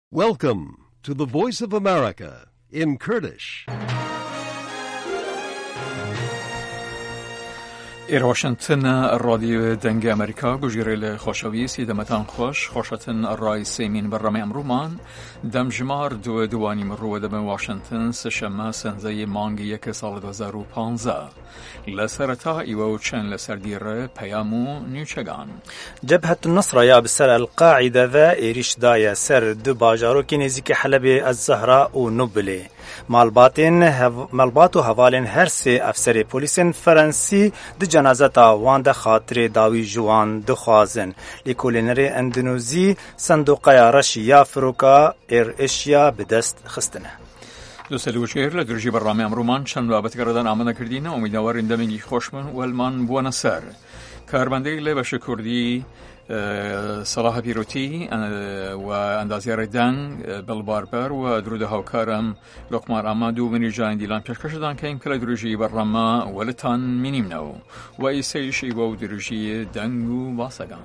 Welcome to the Voice of America in Kurdish. إير واشنطن الراديو دنگ أمريكا گوشگیره خوشویسی دمتان خوشتن الرئیس سیمین برنامه امرومان دم جمار دوانی مرو دم واشنطن سشما سنزه مانگ یک سال 2015 لسرتا ایو چن لسردیر پیامو نیوچگان جبهة النصرة يا بسر القاعدة ذا إيريش دايا سر دو باجارو كينيزيكي حلب الزهراء ونبلي مالباتو هوالين هرسي أفسر بوليسين فرنسي دي جنازتا وان خاطر داوي جوان دخوازن لكولينري اندونوزي صندوقيا رشيا فروكا إير إشيا بدست خستنه دوستان وشیر لدرجی برنامه امرومان چند بابت کردن آماده کردینه امیدواریم دمینگی خوشمن و المان بونا سر کاربندی لباش کردی صلاح بیروتی و اندازیار دنگ بالباربر و درود هاوکارم لقمار آمادو منی جان دیلان پیشکش دان که این کل درجی برنامه ولتان مینیم نو و ایسایش ایو درجی دنگو باسگان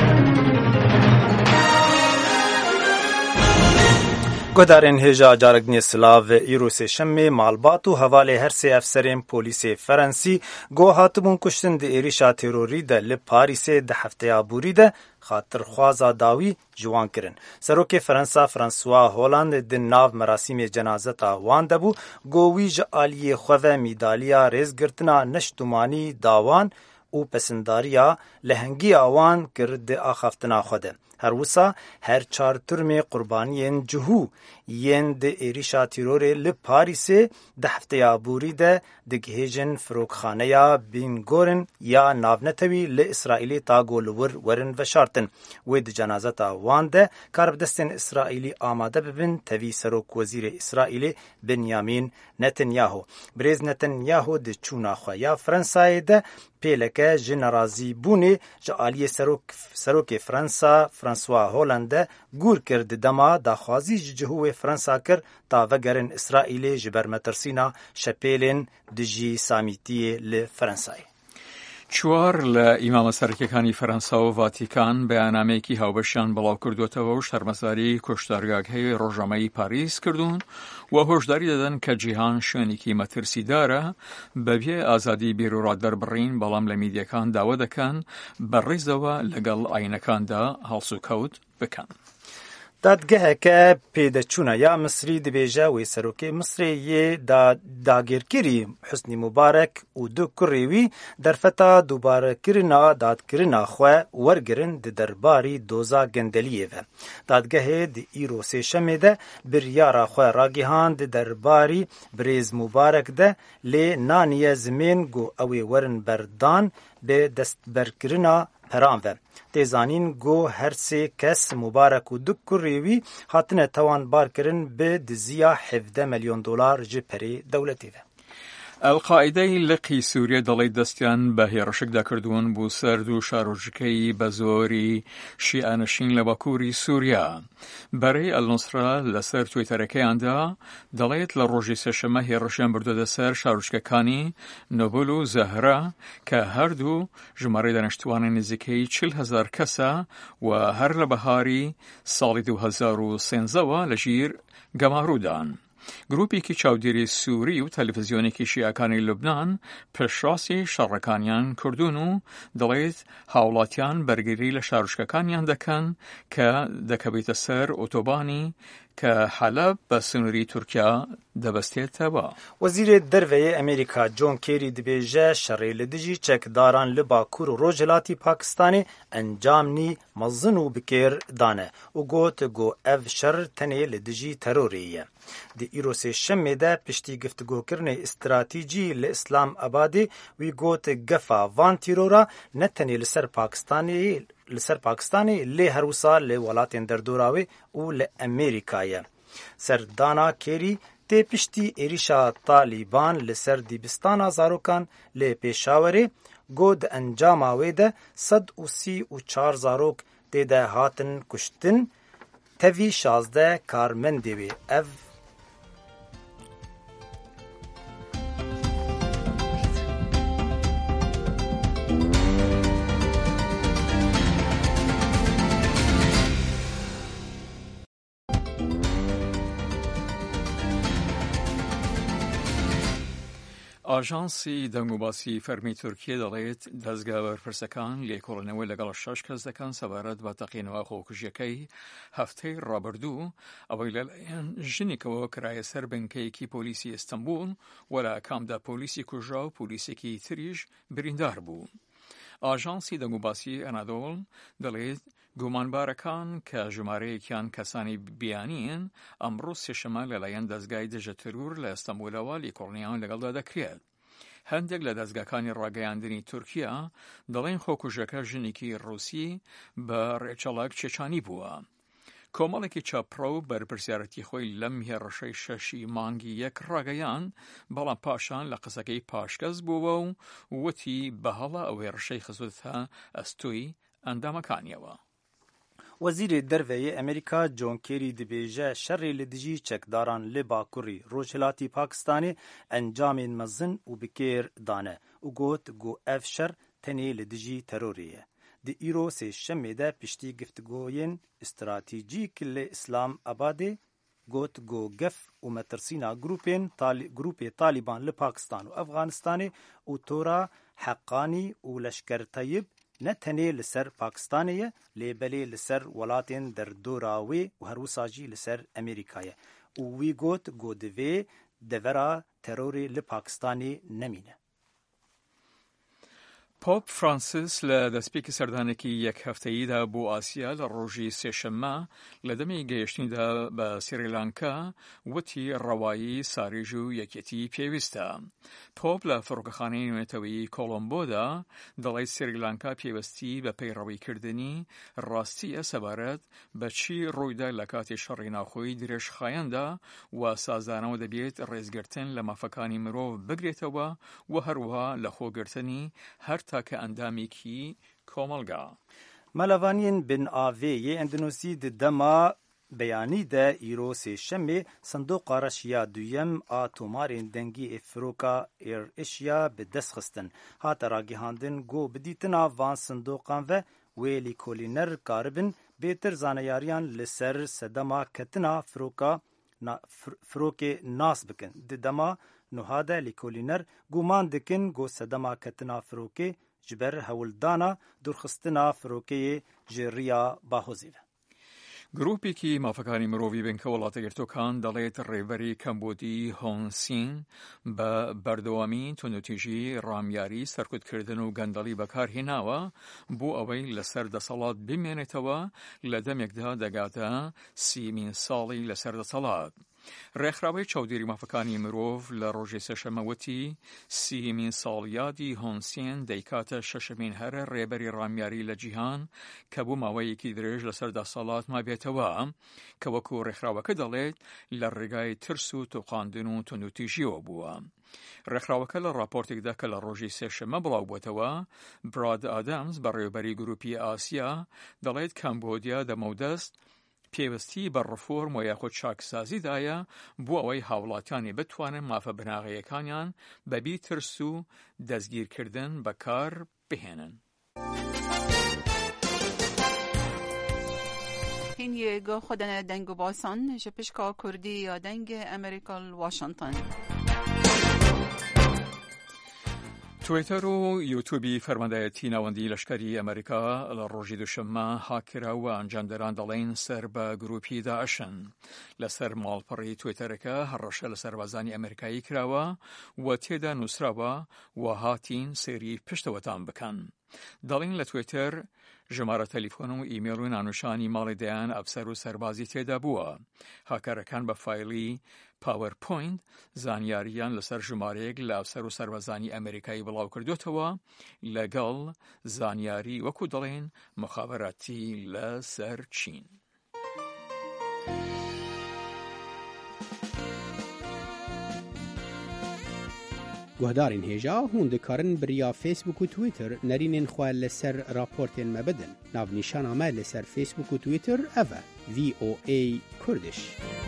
گودارین هجا جارگنی سلاو ایروس شمی مالبات و حواله هر سه افسرین پولیس فرانسی گو هاتبون کشتن د ایریشا تروری د لپاریس د هفته ابوری د خاطر خوازا داوی جوان کرن سروک فرانسا فرانسوا هولند د ناو مراسم جنازه تا وان دبو گووی جالی خوو میدالیا ریز گرتنا نشتمانی داوان او پسنداریا لهنگی آوان کرد آخافتنا خوده هر وسا هر چار ترم قربانیین جهو ین د ایریشا تیرور لپاریس د هفته ابوری د گهیجن فروکخانه یا بینگورن یا ناونتوی ل اسرائیلی تاگول ورن و شارتن و د جنازه تا وان د کاربدستن اسرائیلی آماده ببن توی سروک وزیر اسرائیل بنیامین نتنیاهو بریز نتنیاهو د چونا خو یا فرانسای د پیلکه جنرازی بونی جالی سروک فرانسا فرانسوا هولند گور کرد دما داخوازی جهو فرانسا کر تا وگرن اسرائیل جبر مترسینا شپیلن دجی سامیتی لفرانسای چوار لإمام سرکیکانی فرانسا و واتیکان بەیانامەیەکی هاوبەشیان بڵاو کردوتەوە و شەرمەزاری کۆشتارگاکەی ڕۆژنامەی پاریس کردوون و هۆشداری دەدەن کە جیهان شوێنێکی مەترسیدارە بەبێ ئازادی بیرروڕادبەر بڕین بەڵام لە میدیەکان داوا دەکەن بەڕێزەوە لەگەڵ ئاینەکاندا هەڵسوکەوت بکەن. دادگاه که پیداچونا یا مصری دبیجه و سروکی مصری یه داگیرکری حسنی مبارک و دو کریوی در فتا دوباره کرنا دادگرنا خواه ورگرن د درباری دوزا گندلیه و دادگاه دی ایرو سیشمه ده بریارا خواه راگیهان د درباری بریز مبارک ده لی نانیه زمین گو اوی ورن بردان به دست برگرنا پران و تیزانین گو هر سه کس مبارک و دو کریوی هاتنه توان بار کرن به دزیا 17 میلیون دلار جپری دولتی و القاعده لقی سوریه دەڵێت دەستیان بە هێرشێکدا کردوون بۆ سەرد و شارۆژەکەی بە زۆری شیعەنشین لە باکووری سووریا. بەرەی ئەلنوسرا لەسەر تویتەرەکەیاندا دەڵێت لە ڕۆژی سێشەممە هێرشیان بردووەتە سەر شارۆچکەکانی نۆبل و زەهرا کە هەردوو ژمارەی دانیشتوانی نزیکەی 40,000 کەسە و هەر لە بەهاری ساڵی 2013ەوە لە ژیر گەماڕوودان. گروپێکی چاودێری سووری و تەلەڤیزیۆنێکی شیعەکانی لوبنان پێشڕاستی شەڕەکانیان کردوون و دەڵێت هاوڵاتیان بەرگری لە شارۆچکەکانیان دەکەن کە دەکەوێتە سەر ئۆتۆبانی که حلب به سنوری ترکیه دەبەستێتەوە. وزیر دەرەوەی ئەمریکا جۆن کێری دەبێژە شەڕێ لە دژی چەکداران لە باکوور و ڕۆژهەڵاتی پاکستانی ئەنجامنی مەزن و بکێر دانە و گوت گۆ ئەڤ شەڕ تەنێ لە دژی تەرۆریە. دی ئیرۆ سێشەممێدا پشتی گفتگۆکردنی ئستراتیجی لە ئیسلام ئەبادێ وی گوت گەفا ڤان تیرۆرا نەتەنێ لسر پاکستانی لی هروسا لی ولاتین دردوراوی و لی امریکایه. سردانا کری تی پشتی ایریشا طالبان لسر دیبستان زاروکان لی پیشاوری گود انجام آویده 134 زاروک تی ده هاتن کشتن تاوی 16 کارمندی اف ئاژانسی دەنگوباسی فەرمی تورکیە دەڵێت دەستگا بەرپرسەکان لێکۆڵینەوە لەگەڵ 6 کەس دەکەن سەبارەت بە تەقینەوە خۆکوژیەکەی هەفتەی ڕابردوو ئەوەی لەلایەن ژنێکەوە کرایە سەر بنکەیەکی پۆلیسی ئیستەنبول وەلا کامدا پۆلیسی کوژرا و پۆلیسێکی تریش بریندار بوو. ئاژانسی دەنگوباسی ئەنادۆڵ دەڵێت گومانبارەکان کە ژمارەیەکیان کەسانی بیانین ئەمڕۆ سێشەمە لەلایەن دەستگای دژە ترور لە ئەستەنبولەوە لێکۆڵینەوەیان لەگەڵدا دەکرێت. هەندێک لە دەستگاکانی ڕاگەیاندنی تورکیا دەڵێن خۆکوژەکە ژنێکی ڕووسی بە ڕێچەڵک چێچانی بووە. کۆمەڵێکی چاپڕە و بەرپرسیارەتی خۆی لەم هێرشەی شەشی مانگی یەک ڕاگەیان بەڵام پاشان لە قسەکەی پاشکەس بووە و وتی بەهەڵە ئەو هێرشەی خزوتە ئەستۆی ئەندامەکانیەوە. وەزیرê derveyê Amerîka John Kerry dibêje şerê li dijî çekdaran li Bakurî Rojhilatî Pakistanê encamên mezin û bikêr dane û got got ev şer tenê li dijî terorê ye. Di îro sêşemê de piştî giftigoyên stratejîk li Îslamabadê got got gef û metirsîna grupê Taliban li Pakistan û Efganistanê û tora Heqqanî û Leşker Tayyib ne tenê li ser Pakistanê ye lêbelê li ser welatên derdora wê û her wisa jî li ser Amerîka ye û wî got divê devera terorê li Pakistanê nemîne. پۆپ فرانسیس لە دەستپێکی سەردانێکی یەک هەفتەییدا بۆ ئاسیا لە ڕۆژی سێشەممە لە دەمی گەیشتنیدا بە سریلانکا وتی ڕەوایی ساریژ و یەکێتی پێویستە. پۆپ لە فڕۆکەخانەی نوێتەوەی کۆڵۆمبۆدا دەڵێت سریلانکا پێوەستی بە پەیڕەویکردنی ڕاستیە سەبارەت بە چی ڕوویدا لە کاتی شەڕی ناوخۆی درێژخایەندا و سازانەوە دەبێت ڕێزگرتن لە مافەکانی مرۆڤ بگرێتەوە و هەروەها لە خۆگرتنی هەر تاکە ئەندامێکی کۆمەلگا. مەلەڤانین بن ئاڤێیە ئەندونوسی di dema beyanî de îro sêşemê sindoqa Reşya duyem a tomarên dengî ê firoka Êrişya bi dest xistin. Hate ragihandin got bi dîtina van sindoqan ve wê lêkolîner karibin bêtir zaneyariyan li ser sedema ketina firokê nas bikin. Di dema nuha de lêkolîner guman dikin got sedema ketina firokê ji ber hewildana dûrxistina firokeyê ji riya bahozê ve. گروپێکی مافەکانی مرۆڤی بنکە وڵاتە گرتوەکان دەڵێت ڕێبەری کەمبۆدی هۆنسین بە بەردەوامی تۆنوتیژی ڕامیاری سەرکوتکردن و گەندەڵی بەکارهێناوە بۆ ئەوەی لەسەر دەسەڵات بمێنێتەوە لە دەمێکدا دەگاتە 30 ساڵی لەسەر دەسەڵات. ڕێکخراوەی چاودێری مافەکانی مرۆڤ لە ڕۆژی سێشەمەوەتی 30 ساڵیادی هۆنسین دەیکاتە شەشەمین هەرە ڕێبەری ڕامیاری لە جیهان کە بوو ماوەیەکی درێژ لەسەر دەسەڵات مابێتەوە کە وەکو ڕێکخراوەکە دەڵێت لە ڕێگای ترس و تۆقاندن و تۆنوتیژیەوە بووە. ڕێکخراوەکە لە راپۆرتێکدا کە لە ڕۆژی سێشەمە بڵاو بووەتەوە براد ئادەمز بە ڕێوبەری گروپی ئاسیا دەڵێت کەمبۆدیا دەمەودەست پێوەستی بە ڕفۆرم و یاخود چاکسازیدایە بۆ ئەوەی هاوڵاتیانی بتوانن مافە بناغەیەکانیان بەبی ترس و دەستگیرکردن بەکار بهێنن. هین یگو خودن دنگو باسان جپشکا کردی یا دنگ امریکا واشنطن. تویتر و یوتیوبی فەرماندایەتی ناوەندی لەشکری ئەمریکا لە ڕۆژی دووشەممە هاکرا و ئەنجامدەران دەڵێن سەر بە گروپی داعشن. لەسەر ماڵپەڕی تویتەرەکە هەڕەشە لە سەربازانی ئەمریکایی کراوە و تێدا نووسراوە و هاتین سێری پشتەوەتان بکەن. دەڵێن لە تویتر ژمارە تەلیفۆن و ئیمێل و نانوشانی ماڵی دەیان ئەفسەر و سەربازی تێدا بووە. هاکەرەکان بە فایلی پاوەرپۆینت زانیاریان لەسەر ژمارەیەک لە ئەفسەر و سەربازانی ئەمریکایی بڵاو کردوتەوە لەگەڵ زانیاری وەکو دەڵێن مخابەراتی لە سەر چین. گوهدارین هێژا هون دikarin biriya Facebook û Twitter nerînên xwe li ser raportên me bidin. Navnîşana me li ser Facebook û Twitter ev e VOA Kurdish.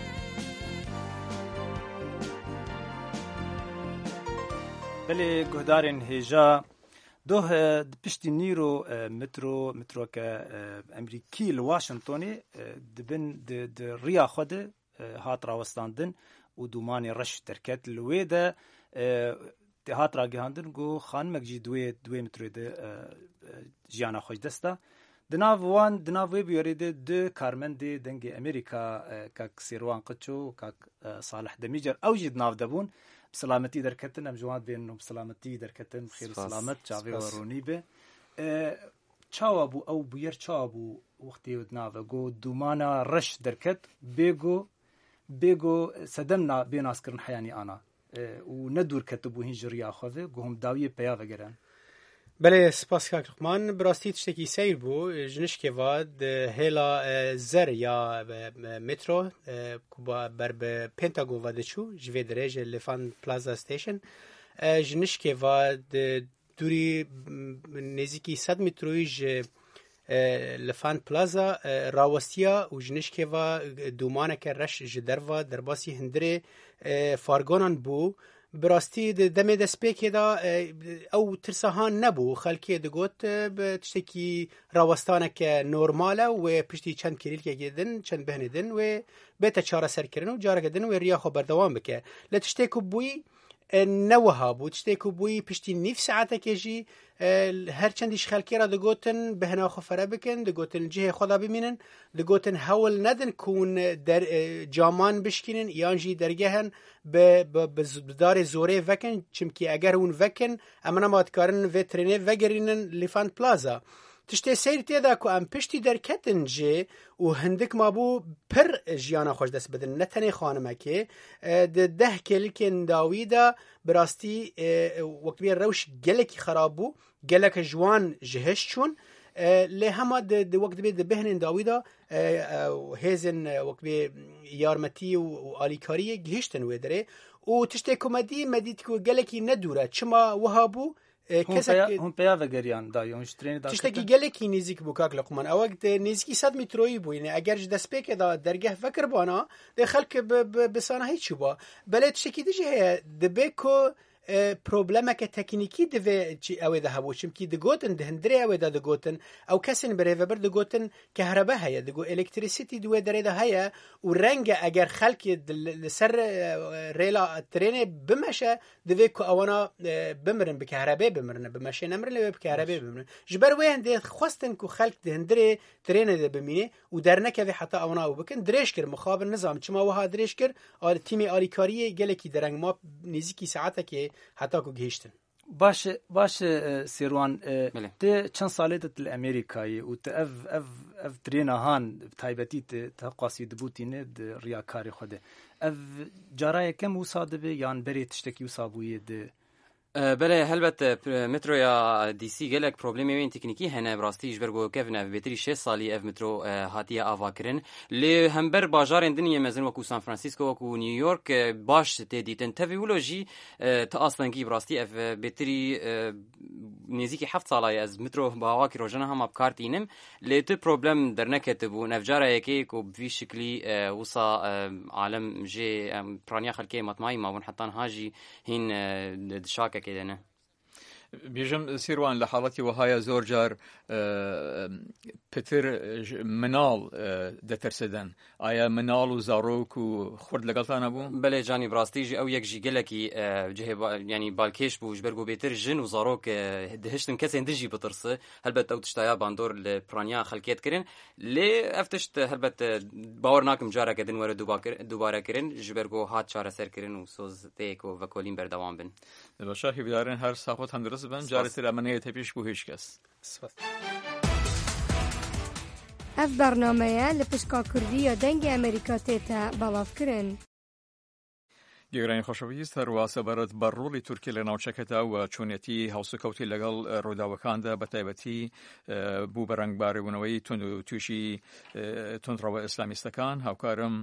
Belê guhdarên hêja doh piştî nîro metroke Emerîkî li Washingtonê dibin di riya xwe de hat rawestandin û dûmanê reş derket li wê de هات راگهاندن گو خانمک جی دوی مترو ده جیانا خوش دستا دناوی بیاری ده دو کارمند دنگ امریکا کاک سیروان قچو کاک صالح دمیجر او جی دناو دبون بسلامتی درکتن ام جواد بینو بسلامتی درکتن بخیر و سلامت چاوی و رونی به چاوابو او بیر چاوابو وقتی دناو گو دومانا رش درکت بيجو سدمنا بين عسكرن حياني أنا وندور كتبوا هين جريا خوذ قهم داوية بيا وجران بله سپاس کاک رحمان براستی تشتکی سیر بو جنش که واد هلا زر یا مترو کوبا بر به پنتاگو واده چو جوی درج لفان پلازا ستیشن جنش که واد دوری نزدیکی 100 مترویج لفان پلازا راوستیا و جنشکه و دومانه که رش جدروا درباسی هندره فارگونان بو براستی دمه دسپیکی دا او ترسهان نبو خلکی دگوت بتشتکی راوستانه که نورماله و پشتی چند کلیل که گیدن چند بهنه دن و بیتا چاره سر کرن و جاره گدن و ریا خو بردوام بکه لتشتکو بوی نوها بود تشتكو بوي پشتی نیف ساعته که جی هر چندیش خلکی را دگوتن بهنا خفره بکن دگوتن جه خدا بمینن دگوتن حول ندن کون در جامان بشکنن یانجی درگهن بدار زوره وکن چمکی اگر اون وکن امنا مادکارن ویترینه وگرینن لیفان پلازا تشتی سیر تیدا که ام پشتی درکتن جه و هندک ما بو پر جیانا خوش دست بدن نتنی خانمه که ده کلی که انداوی دا براستی وقتی روش گلکی خراب بو گلک جوان جهش چون لی همه ده وقت بید بهن انداوی دا هیزن وقت بید یارمتی و آلیکاری گهشتن ویدره و تشتی کمدی مدید که گلکی ندوره چما وها بو هم پیا وگریان دا یونش ترین دا تشتکی گلکی نزیک بو کاک لقمان او وقت نزیکی 100 مترویی بو یعنی اگر دست پک دا درگه فکر بانا ده خلک بسانه هیچ با بله تشتکی دیجه دبکو پروبلمه که تکنیکی دوی چی اوی ده هبو چمکی دگوتن دهندری اوی ده دگوتن او کسین بره و بر دگوتن کهربا هیا دگو الکتریسیتی دوی داره ده هیا و رنگ اگر خلکی سر ریلا ترین بمشه دوی که اوانا بمرن بکهربا بمرن بمشه نمرن لوی بکهربا بمرن جبر وی هنده خواستن که خلک دهندری ترین ده بمینه و در نکوی حتی اوانا او بکن درش کر مخابر نظام چما وها درش کر تیمی آلیکاری گلکی درنگ ما نزیکی ساعته که حتی کو گهشتن باش سیروان ده چند ساله دت امریکایی و ته اف ترینا هان تایبتی ته قاصید بوتینه د ریاکاری خوده اف جارای کم وصادبه یان بری تشتکی وصابوی ده بله هلبت مترو یا دی سی گلک پروبلمی وین تکنیکی هنه براستی جبرگو کفنه بهتری 6 سالی اف مترو هاتیه آوا کرن لی همبر بازار دنیا مزن وکو سان فرانسیسکو وکو نیویورک باش تدیتن تفیولوژی تا اصلا کی براستی اف بهتری نزیکی 7 سالی از مترو با واکی روزانه هم ابکارتینم لی تو پروبلم در نکتبو نفجاره یکی کو بی شکلی وصا عالم جی پرانیا خلکی مطمئی ما ون حتى هاجی هین دشاک كده نه بيجم سيروان لحالتي وهاي زور جار بتر منال دترسدن آیا منال و زاروك و خورد لقلتان ابو بله جاني براستيجي او يك جيلكي جه يعني بالكيش بو جبرغو بيتر جن و زاروك دهشتن كسين دجي بترسه هلبت او تشتايا باندور البرانيا خلكيت كرين لي افتشت هلبت باور ناكم جارا كدن ور دوباره كرين جبرغو هات چاره سر كرين و سوز تيك و وكولين بردوام بن باشا بیدارن هر ساخت هم درست بن جارت رمنه تپیش بو هیچ کس اف برنامه لپشکا کردی یا دنگ امریکا تیتا بلاف کرن گەگرانی خۆشەویست هەروە سەبارەت بە ڕۆڵی تورکی لە ناوچەکەدا و چۆنیەتی هەوسەکەوتی لەگەڵ ڕووداوەکاندا بەتایبەتی بوو بە ڕەنگباربوونەوەی تند و تووشی تندڕەوە ئیسلامیستەکان هاوکارم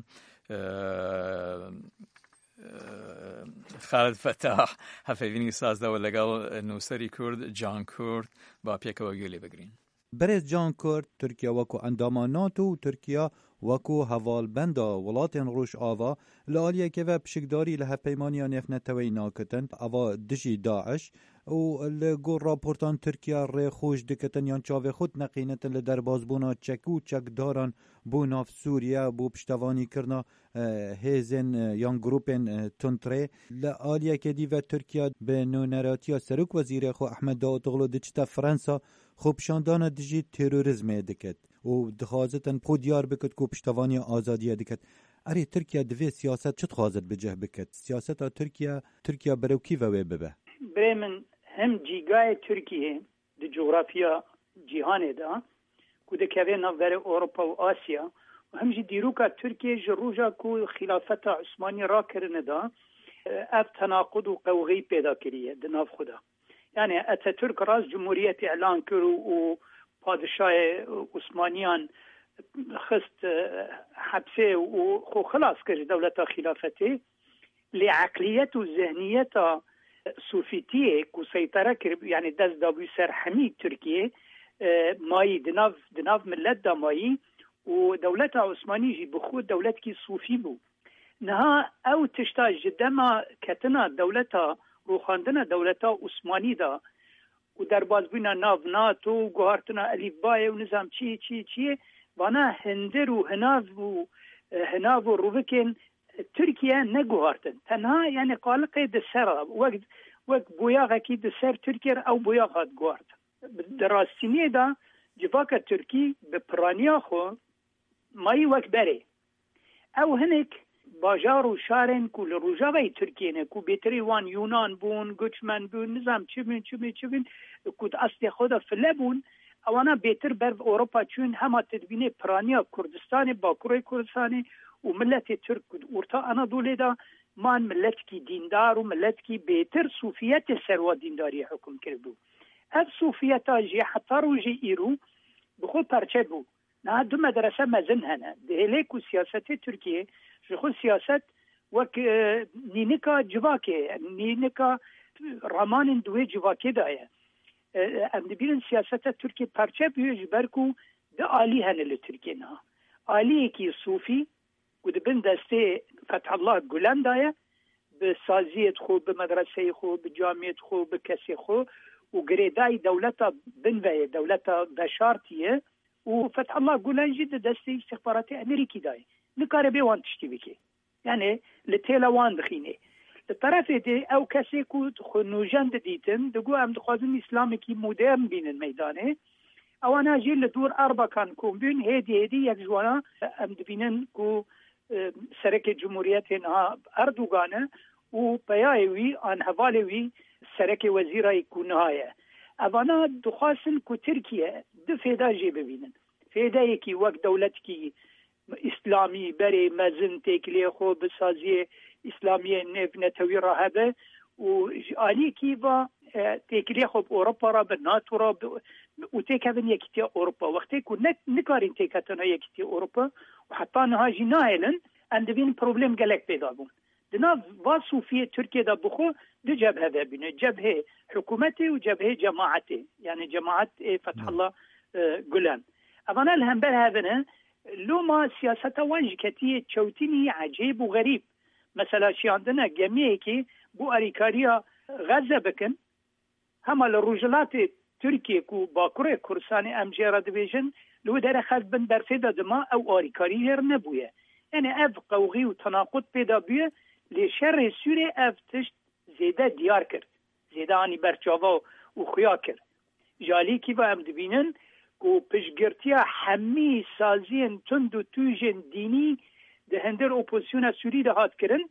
خالد فتاح هەفەیبینی سازدەوە لەگەڵ نووسەری کورد جان کورد با پێکەوە گوێ بگرین. برز جان کورد ترکیه وکو اندامان ناتو و ترکیه وکو هوالبندا ولاتین روش آوا لآلیه که و پشکداری له پیمانی نفنتوی ناکتن اوا دجی داعش و لگو راپورتان ترکیه ری خوش دکتن یان چاوه خود نقینتن لدرباز بونا چکو چک داران بوناف سوریه بو پشتوانی کرنا هیزن یان گروپن تونتره لآلیه که دیو ترکیه به نونراتیا سرک وزیر خو احمد داوطلو دچتا فرانسا خوب شاندان دجی تروریسم دکت و دخوازتن خود دیار بکت کو پشتوانی آزادی دکت اری ترکیه دوی سیاست چت خوازت بجه بکت سیاست ترکیه بروکی و ببه برمن هم جیگای ترکیه د جغرافیا جهان دا کو د کوي نوور اروپا و آسیا و هم جی دیروکا ترکیه جروجا کو خلافت عثمانی را کرنه دا اف تناقض و قوغی پیدا کریه د ناف خدا یعنی اتاتürk راز جمهوریت اعلان کرو و پادشاه عثمانیان خست حبسه و خو خلاص کرد دولت خلافته لعقلیت و ذهنیت صوفیتیه کو سیطره کرد یعنی دست دابوی سر حمید ترکیه مایی دناف ملت دا مایی و دولت عثمانی جی بخود دولت کی صوفی بو نها او تشتا جدما کتنا دولت روخاندنا دولت عثمانی دا و در بازبوینا ناف ناتو و گوهارتنا الیفبای و نظام چی وانا هندر و هناف و روکن ترکیه نگوهارتن تنها یعنی قالقه دسر وقت بویاغه کی دسر ترکیه او بویاغه گوهارت دراستینیه دا جواک ترکی به پرانیا خو مایی وقت بره او هنک باجار و شارن کو لروجاوی ترکیه نه کو بیتری وان یونان بون گوچمن بون نظام چبین کو اصلی خدا فله بون اوانا بیتر بر اروپا چون همه تدبین پرانیا کردستان باکوری کردستان و ملت ترک ورتا انادولی دا مان ملت کی دیندار و ملت کی بیتر صوفیت سروا دینداری حکم کردو اف صوفیت جی حتار و جی ایرو بخود پرچه بو نه دو مدرسه مزن هنه دهلیک و سیاست ترکیه خود سیاست وک نینکا جواکه نینکا رامان دوی جواکه دایه ام دبیرن سیاست ترکیه پرچه بیوش برکو ده آلی هنه لترکیه نه آلی کی صوفی و دبن دسته فتح الله گلن دایه به سازیت خو به مدرسه خو به جامعیت خو به کسی خو و گریدای دولتا بنوه دولتا بشارتیه و فتح الله گلن جد دسته استخبارات امریکی دایه نکاره بیوان تشتی بکی یعنی لطیلا وان بخینه لطرف ده او کسی که خنوجند دیتن دگو هم دخوازن اسلامی که مدرن بینن میدانه اوانا جی لدور اربا کان کن بین هیدی یک جوانا هم دبینن که سرک جمهوریت ها اردوگانه و پیایوی آن حوالوی سرک وزیرای کنهایه اوانا دخوازن که ترکیه دو فیدا جی ببینن فیدا یکی وقت دولت کی اسلامی بری مزن تکلیه خو بسازی اسلامی نتوی راهبه و آلی کی و تکلیه خو اروپا را به ناتو را و تکون یکیتی اروپا وقتی که نکارین تکتنا یکیتی اروپا و حتی نهاجی نایلن اندوین پروبلم گلک پیدا بون دنا و صوفیه ترکیه دا بخو دو جبهه ببینه جبهه حکومتی و جبهه جماعتی یعنی جماعت فتح الله گلن اونا الهمبر هفنه لو ما سیاست وانج کتیه چوتینی عجیب و غریب مثلا شیاندنه گمیه که بو اریکاریا غزه بکن همه لروجلات ترکیه کو باکوره کرسانی امجیره دویجن لو در خلق بن برفیده دما او اریکاری هر نبویه یعنی اف قوغی و تناقض پیدا بیه لشر سوره اف تشت زیده دیار کرد زیده آنی برچاوا و خیا کرد جالی کی با هم دبینن کو پشگرتیا همی سازین تند و توجن دینی ده هندر اپوزیسیون سوری ده هات کرن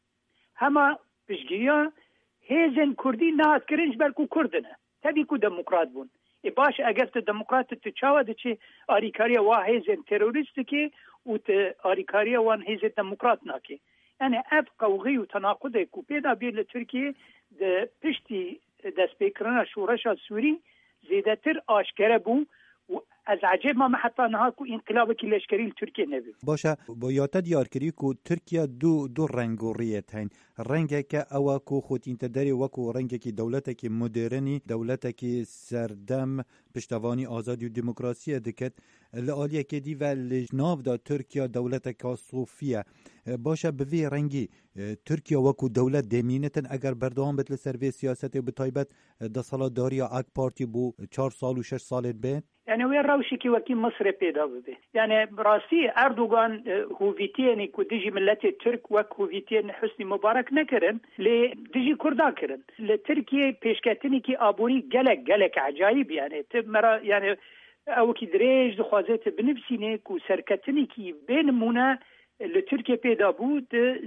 همه پشگریا هیزن کردی نه هات کرنج برکو کردنه تبی کو دموکرات بون باش اگر ته دموکرات ته چاوه ده چه آریکاریا واه هیزن تروریست که و ته آریکاریا وان هیزن دموکرات ناکه یعنی اف قوغی و تناقضه کو پیدا بیل ترکیه ده پشتی دست پیکرنا شورش سوری زیده تر آشکره بون و از عجب ما حتی نها کو انقلاب کی لشکری ترکیه نبی باشه با یاته دیار کری کو ترکیه دو رنگ و ریت هین رنگ که او کو خود انتداری وکو رنگ کی دولت کی مدرنی دولت کی سردم پشتوانی آزادی و دموکراسی دکت لعالیه که دی و لجناف دا ترکیه دولت که صوفیه باشه به وی رنگی ترکیه وکو دولت دمینتن اگر بردوام بتل سروی سیاست به تایبت دا سالا داری اک پارتی بو 4 سال و 6 سال بید يعني وين راوشي كي وكي مصر بيدا بده يعني براسي اردوغان هوفيتيني كو ديجي ملت الترك وك هوفيتين حسني مبارك نكرن لي ديجي كردا كرن لتركيا بيشكاتني كي ابوري جلك عجايب يعني تمرا يعني او كي دريج دخوازت بنفسيني كو سركتني كي بين منا لتركيا بيدا بود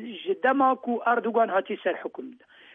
جدما كو اردوغان هاتي سر حكم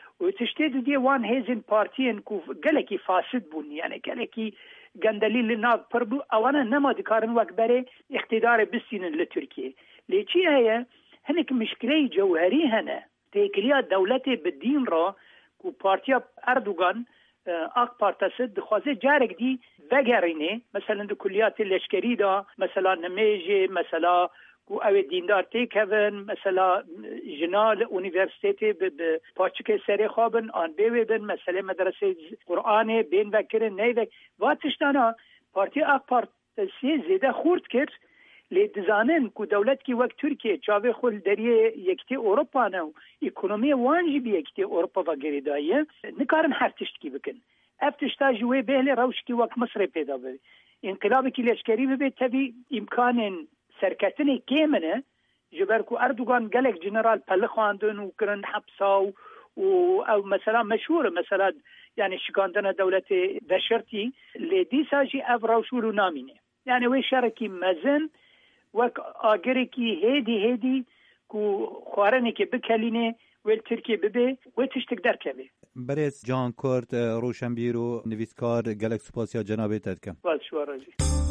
وتشتيد دي وان هيزن بارتين كو جلكي فاسد بون يعني جلكي گندلیل ناو پربو اوانا نما دکارن وقت بره اقتدار بسینن لترکیه لیچی هیا هنک مشکلی جوهری هنه تیکلیا دولت بدین را کو پارتیا اردوغان اق پارتاسد دخوازه جارک دی وگرینه مثلا دو کلیات لشکری دا مثلا نمیجه مثلا کو او دیندار تیکون مثلا جنال اونیورسیتی به پاچک سری خوابن آن بیویدن مثلا مدرسه قرآن بین وکرن نیوک واتشتانا پارتی اق پارتسی زیده خورد کرد لی دزانن کو دولت کی وقت ترکیه چاوه خل دریه یکتی اوروپا نو اکونومی وانجی بی یکتی اوروپا و گریدایه نکارن هر تشتکی بکن افتشتا جوه بهل روش کی وقت مصر پیدا بید انقلاب کی لشکری بید تبی امکان سرکتنی کیمنه جبر کو اردوغان گلک جنرال پل خواندن و کرن حبسا و او مثلا مشهور مثلا يعني شكاندنا دولة بشرتي لديسا جي أفراوشولو نامينه يعني وي شاركي مزن وك آگركي هيدي كو خوارني كي بكالينه ويل تركي ببي ويتشتك در كبي بريس جان كورت روشنبيرو نویسکار گلک سپاسیا جنابه تدکم باز شو راجي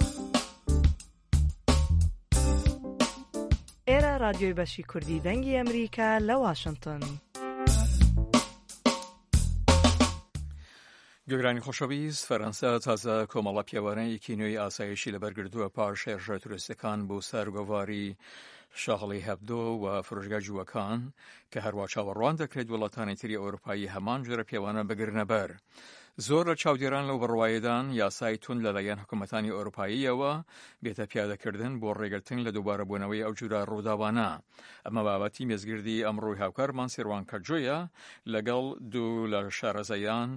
إيرا راديو باشي كردي دنگي أمريكا لواشنطن گەگرانی خۆشەویست فەرەنسا تازە کۆمەڵە پیاوانەیەکی نوێی ئاسایشی لەبەرگردووە پاش هێرشە توریستەکان بۆ سەرگۆڤاری شاغڵی هەبدۆ و فرۆشگا جووەکان کە هەروە چاوەڕوان دەکرێت وڵاتانی تری ئەوروپایی هەمان جۆرە پیاوانە بگرنەبەر. زۆر لە چاودێران لەو بڕوایەدان یاسای تون لەلایەن حکوومەتانی ئەوروپاییەوە بێتە پیادەکردن بۆ ڕێگرتن لە دووبارەبوونەوەی ئەو جورە ڕووداوانە. ئەمە بابەتی مێزگردی ئەمڕۆی هاوکارمان سیروان کەرجۆیە لەگەڵ دوو لە شارەزایان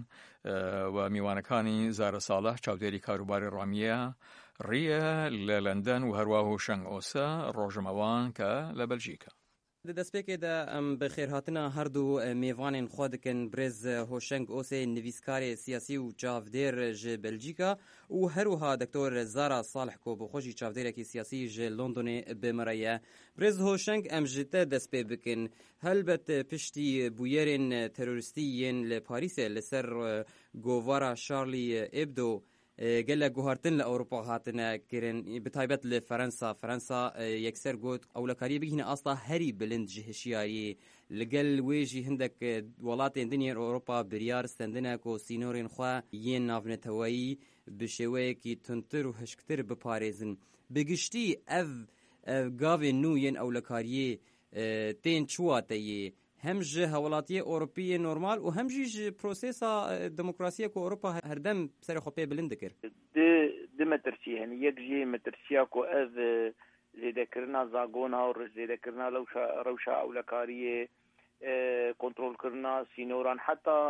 و میوانەکانی زارە ساڵح چاودێری کاروباری ڕامیە ڕیە لە لەندەن و هەروە هۆشەنگ ئۆسە ڕۆژمەوان کە لە بەلژیکە. دەستپێکێ دا ئەم بەخێرهاتنە هەردوو میێوانên خوا dikin برێز هۆشەنگ ئۆسێ نویسکارێ سیاسی و چاودێر ji بەلژیکا و هەروەها دکتۆر زارا ساڵح کۆبوخۆشی چاودێرێکی سیاسی ji لۆندۆنێ بمەرەیە. برێز هۆشەنگ ئەم ji te dest pê bikin helbet piştî bûyerên terorîstî yên li Parîsê li ser govara Charlie Hebdo gelek guhartin li Ewropa hatine kirin bi taybet li Fransa yekser got ewlekariyê bigihîne asta herî bilind ji hişyariyê li gel wê jî hindek welatên dinyên Ewropa biryar stendine ku sînorên xwe yên navnetewayî bi şêweyekî tundtir û hişktir biparêzin. Bi giştî ev gavên nû yên ewlekariyê tên çûwa te yê hem ji hewlatiyê Ewropiyê normal û hem jî ji prosesa demokrasiyê ku Ewropa herdem serê xwe pê bilind dikir. Di metirsî henî yek jî metirsiya ku ev zêdekirina zagona û zêdekirina rewşa ewlekariyê kontrolkirina sînoran heta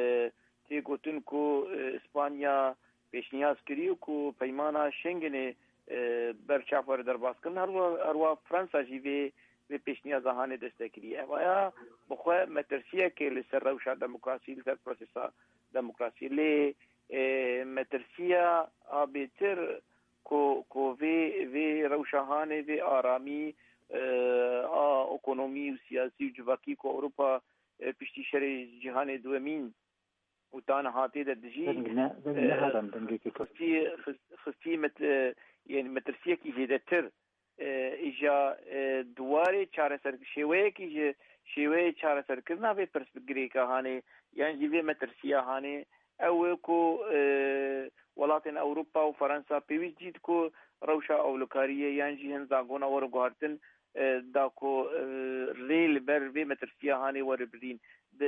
tê gotin ku İspanya pêşniyaz kiriye ku peymana Schengenê berçav were derbaskirin herwa Fransa jî vê pêşniyaza hanê destekiriye. Evaya bixwe metirsiyekê li ser rewşa demokrasî li ser prosesa demokrasî lê metirsiya abêtir ku vê rewşa hanê vê aramî a ekonomî û siyasî û civakî ku Ewropa piştî şerê cîhanê duhemîn û tane hatê de dijî xistî metirsiyekî zêdetir îja duwarê çareser şêweyekî ji şêweyê çareserkirina vê pirsgirêka hanê yan jî vê metirsiya hanê او كو ولاتن اوروبا وفرنسا بيويست جيت كو روشا اولکاریه یانجی هن زاگونا ورگوارتن داكو ريل بر في مترسيا هاني وربرين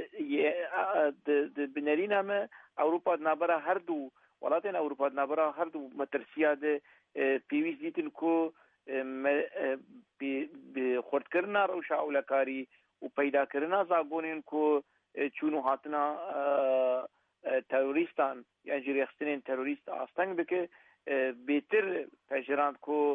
بنرين هم اوروبا نابرا هردو ولاتن اوروبا نابرا هردو مترسيا ده بيويس ديتن كو بخورد کرنا روشا اولکاری و پیدا کرنا زاگونين كو چونو هاتنا تروریستان يعني جريخستين تروریست آستنگ بك بيتر پجراند كو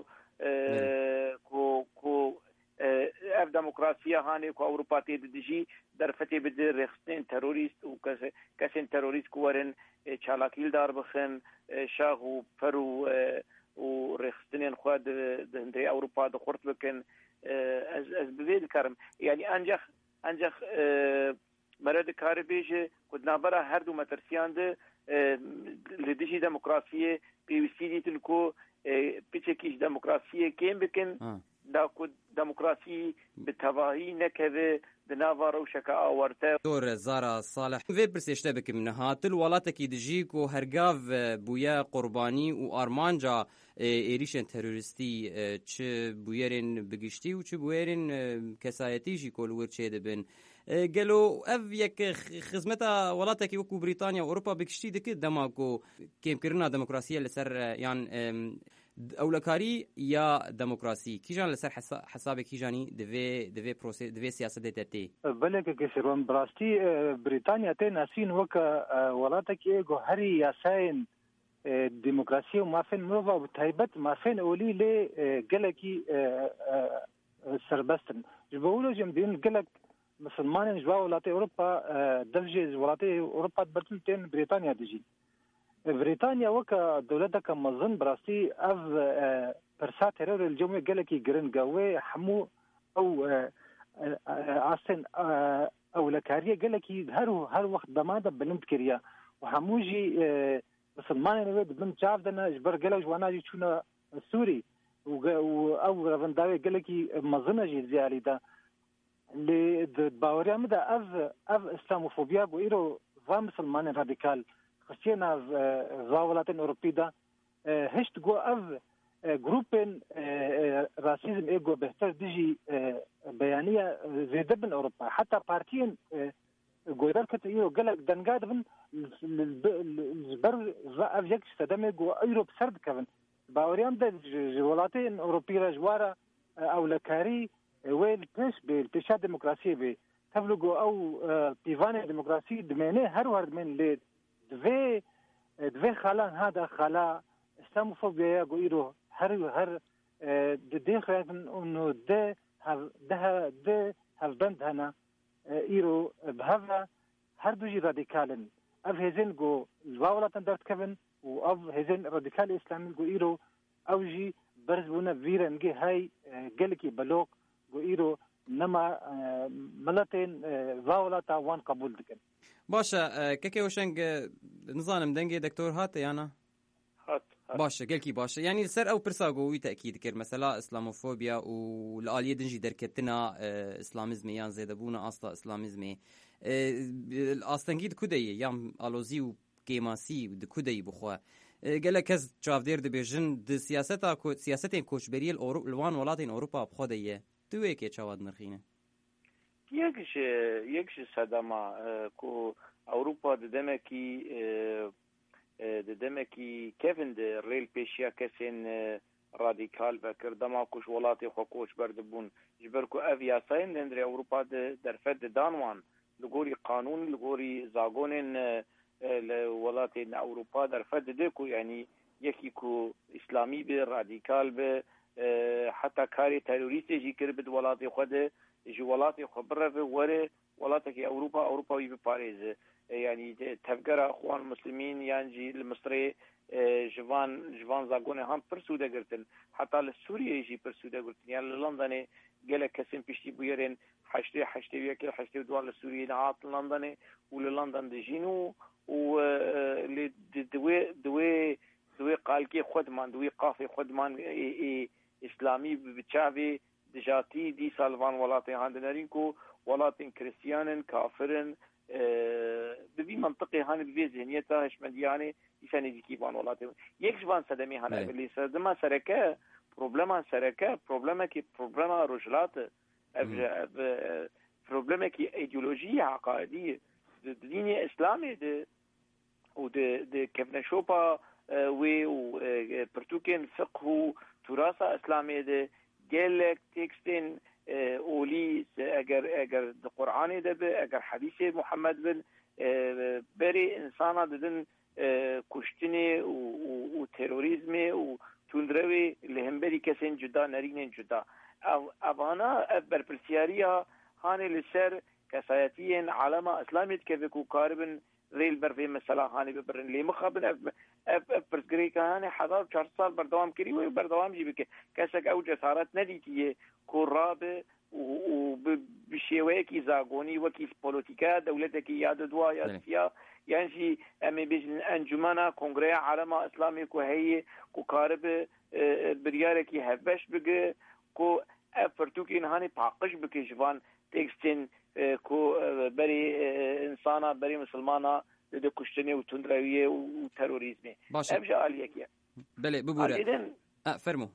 اف دموکراسیا هانه کو اروپا ته دجی در فتح بد رخصتين تروریست و کسین تروریست کو ورن چالاکیل دار بخن شاغ و فرو و رخصتين خو د هندري اروپا د خرط بكن از بيد كرم يعني انجخ مرد كاربيج كنا برا هر دو مترسيان ده لدجي دموکراسيه بيوسيدي تلكو بيچكيش دموکراسيه كيم بكن دا کو دموکراسی بتواهی نکوه دناوا روشکا آورته دور زارا صالح وی برسشته بکم نهاتل ولاتکی دجیک و هرگاو بویا قربانی و آرمانجا ایریشن تروریستی چه بویرین بگشتی و چه بویرین کسایتی جی کول ورچه دبن گلو اف یک خدمتا ولاتکی وکو بریتانیا و اروپا بگشتی دک دماکو کیم کرنا دموکراسی لسر یان اولکاری یا دموکراسی کیجان لسر حساب کیجانی دوی پروسه دوی سیاست دتی بله که سروان براستی بریتانیا ته ناسین وک ولاتکی گوهری یاساین دموکراسی و مافن نووا و تایبت مافن اولی لی گلکی سربستن جبولو جمدین گلک مسلمان جوا ولات اوروبا درجه ولات اوروبا برتلتين بريطانيا دجي بريطانيا وكا دولتك مظن براسي اف برسات ترور الجمهوريه قالكي جرين قوي حمو او عسن او لكاريه قالكي هر وقت دماده بلند كريا وحموجي مسلمان نويد بن جافدنا جبر قالوا جوانا يشونا سوري او رفنداوي قالكي مظن جي زيالي ده اللي باوريا مدى اف اسلاموفوبيا بويرو فا مسلمان راديكال خشينا زاولاتين اوروبيدا هشت جو اف جروبين راسيزم ايجو بهتر ديجي بيانيه زيد من اوروبا حتى بارتين جويدار كتيرو قالك دنقاد من الزبر اف جكش تدمي جو ايروب سرد كفن باوريا مدى جوالاتين اوروبيه جوارا او لكاري ويل بيش بالبيشات ديمقراطية بي تبلغو أو بيفاني ديمقراطية دمينه هر وارد من لي دوي خالان هذا خالا اسلاموفوبيا يقولوا هر دي خايفن انه ده هفبند هنا ايرو بهذا هر دوجي راديكالن اف هزين جو الواولا تندرت كفن واف هزين راديكال اسلامي جو ايرو اوجي برزبونا فيرا نجي هاي قلكي بلوك وإيرو نما ملتين زاولتا وان قبول دكن باشا كيكي وشنگ نظام دنگي دكتور هات يانا هات باشا قلكي باشا يعني سر او برساغو تأكيد كر مثلا اسلاموفوبيا والآلية دنجي دركتنا اسلاميزمي يان زيدبونا اصلا اسلاميزمي الاستنگي دكودي يام الوزي و كيماسي دكودي بخوا قال كز تشافدير دبيجن د سياستين كوچبري الوان ولاتين اوروبا بخوديه توی که چواد نرخینه یکش صدما کو اوروپا ددمکی کفن د ریل پیشیا کسین رادیکال بکر دما کوش ولاتی خوکوش بردبون جبر کو اویاساین دندر اوروپا در فد دانوان لغوری قانون لغوری زاگونن لولاتین اوروپا در فد دکو یعنی یکی کو اسلامی به رادیکال به حتى كاري تيروريستي جي كربد ولاتي خده جي ولاتي خبره وره ولاتك اوروبا وي باريس يعني تفكر اخوان المسلمين يعني المصري جوان زاغون هم برسوده قرتن حتى لسوريا يجي برسوده قرتن يعني لندن قال كسم بيشتي بيرن حشتي وياك حشتي دوار لسوريا نعاط لندن ولندن دجينو و دوي قالكي خدمان دوي قافي خدمان اسلامی بچاوی دجاتی دی سالوان ولاتین هندنرین کو ولاتین کریستیانن کافرن ببي منطقي هاني ببي ذهنيتها هشمندياني يساني دي كيبان ولاتي يك جوان سدمي هانا اللي سدما سركه بروبلما كي رجلات بروبلما كي ايديولوجيه عقائديه ديني اسلامي de kevneşopa ve pertuken fıkhu turasa İslamiye de gelek tekstin oli eğer Kur'an'ı da be eğer hadisi Muhammed bin beri insana dedin kuştini u terörizmi u tundrevi lehemberi kesin cüda nerinen cüda avana berpersiyariya hani liser kasayetiyen alama İslamiyet keveku karibin ذيل برفي مثلا هاني ببرن لي مخابن برسكري كهاني حضار 4 سال بردوام كري وبردوام جيبك كسك او جسارات نديتي كراب وبشيويكي زاغوني وكيس بوليتيكا دولتك ياد دوايا فيها يعني امي بيجن انجمانا كونغري عالم اسلامي كو هي كو كارب برياركي هبش بك كو افرتوكي هاني باقش بك جوان تكستين کو بری انسانا بری مسلمانا د کشتنی و تندرویه و تروریسمی ابجا علیه کیا بله ببوره فرمو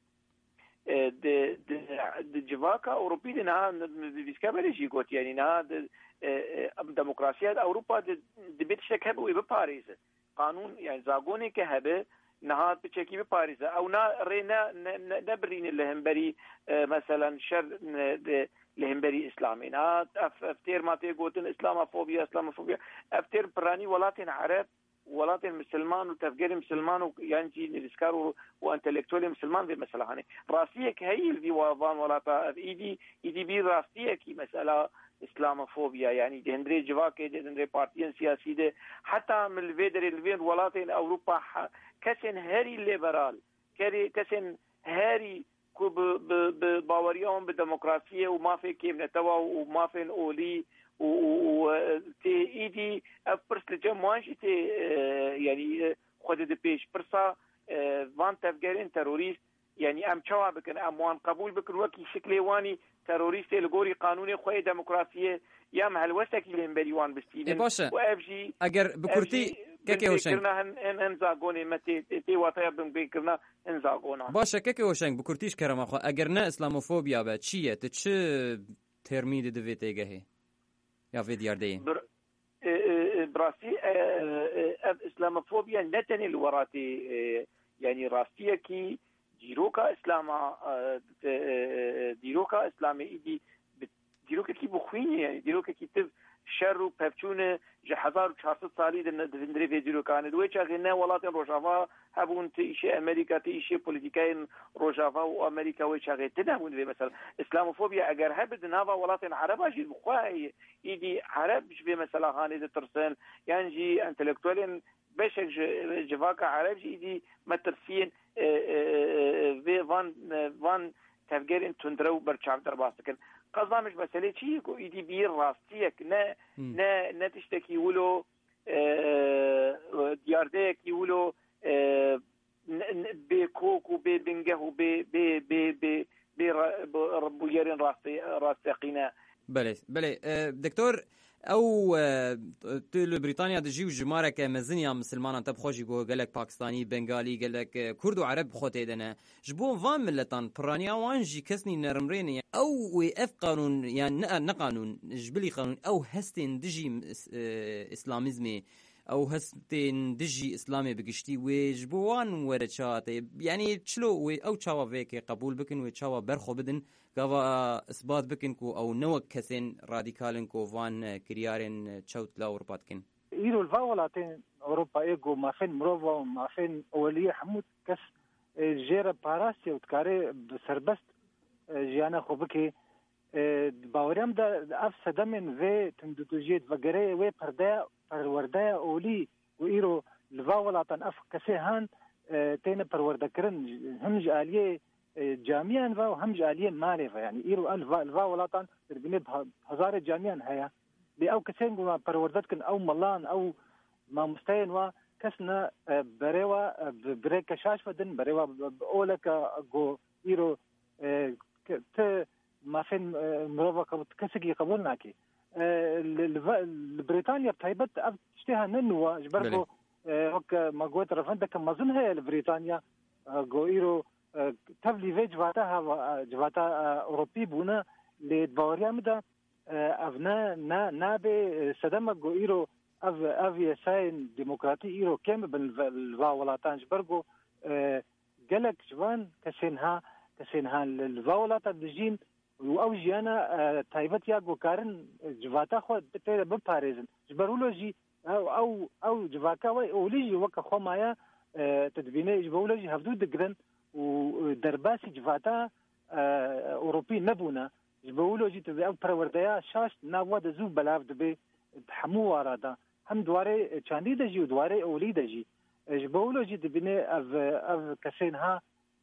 د جواکا اوروبی نه بیسکا بلجی گوت یعنی نه دموکراسیات اوروبا د بیت شک هبه و بپاریس قانون يعني زاغوني كهبه نهار بتشكي بباريس او رينا نبرين اللهمبري مثلا شر لهمبري اسلامي افتير ما تيغوتن اسلاموفوبيا افتير براني ولاتن عرب ولاتن مسلمان وتفكير مسلمان يعني نسكار وانتلكتوال مسلمان في مسألة هاني راسيك هي اللي وافان ولاتا ايدي بي راسيك مسألة اسلاموفوبيا يعني دهندري جواك دهندري بارتيان سياسي ده حتى من الفين ولاتن اوروبا كسن هاري ليبرال كسن هاري كو باوريهم بالديمقراطيه وما في كيف نتوا وما في اولي و تي ايدي ابرس لجمانشي تي يعني خد دي بيش برسا فان تفجرين تيروريست يعني ام تشوا بكن اموان قبول بكن وكي شكلي واني تيروريست الغوري قانوني خوي ديمقراطيه يا مهلوسك اللي مبريوان بستيدن وافجي اگر بكرتي كيكي هوشنگ كرنا ان زاغوني متي تي واتيا بن كرنا ان زاغونا باشه كيكي هوشنگ بكرتيش كرما خو اگر نه اسلاموفوبيا با چيه تچ ترمي دي دويتيگه هي يا في دياردي براسي اسلاموفوبيا نتني الوراتي يعني راستيه كي ديروكا اسلامي دي ديروكا كي بخويني يعني ديروكا كي تف شر و پفچون 1400 سالی دندری ویدیو کانه دوی چا غنه ولات روجاوا هبون تیشه امریکا تیشه پولیتیکای روجاوا و امریکا و چا غته نمون مثلا اسلاموفوبیا اگر هبد نوا ولات عربا جي بخوای ایدی عرب به مثلا هانه د ترسن يعني انتلكتوالين باش جواكا عرب جي مترسين في فان تفجير تندرو برشام درباسكن قصدامش مسألة شيء كو يدي بير راستيك نا تشتكي ولو دياردك يولو بكوكو ببنجه بربو يرين راستقينا بله دكتور او تل بريطانيا دجيو جمارك مزنيا مسلمان تب خوشي جو قالك باكستاني بنغالي قالك كرد وعرب خوتي دنا جبون فان ملتان برانيا وانجي كسني نرمرين او اف قانون يعني نقانون جبلي قانون او هستين دجي اسلاميزمي او هستين دجي اسلامي بقشتي وجبوان ورچاتي يعني تشلو او چاوا ويك قبول بكن وچاوا برخو بدن قوا اثبات بكن كو او نوك كسن راديكالن كو فان كريارن تشوت لا اورباتكن يرو الفاولاتين اوروبا ايغو ما فين مروفا ما فين اوليه حمود كس جير باراسي وتكاري بسربست جيانا خوبكي باوريام دا افسد من في تندوجيت وغري وي بردا پرورده اولی و ایرو الفاولاتن اف کسیهان تین پرورده کرن هم جالیه جامعان و هم جالیه مالی و يعني ایرو الفاولاتن تربینه هزار جامعان هيا لی او کسین گو پرورده کن او ملان او ما مستین و کسنا بريوا بريك شاش فدن بريوا اولك جو ايرو ت مافین مرۆڤ کەسێکی قبول ناکێ بريطانيا بتایبەت ئەv شتێها ننوە ji ber ku wek me got revendeke mezin heye li Brîtanya got îro tevlî vê civata Ewropî bûne lê baweriya min de ev nabe sedemek got îro ev yasayên demokratî îro kêm bin li va welatan ji ber ku gelek civan kesên ha li va welata dijîn û ew jiyana taybet ya gokarin civata xwe tê de biparêzin ji ber wilo jî ew civaka we olî jî weke xwe maye tedbînê ji ber wilo jî hevdû digirin û derbasî civata Ewropî nebûne ji ber wilo jî ev perwerdeya şaş nav we de zû belav dibe hemû wara da hem dwarê çandî de jî û dwarê olî de jî ji ber wilo jî dibîne ev kesên ha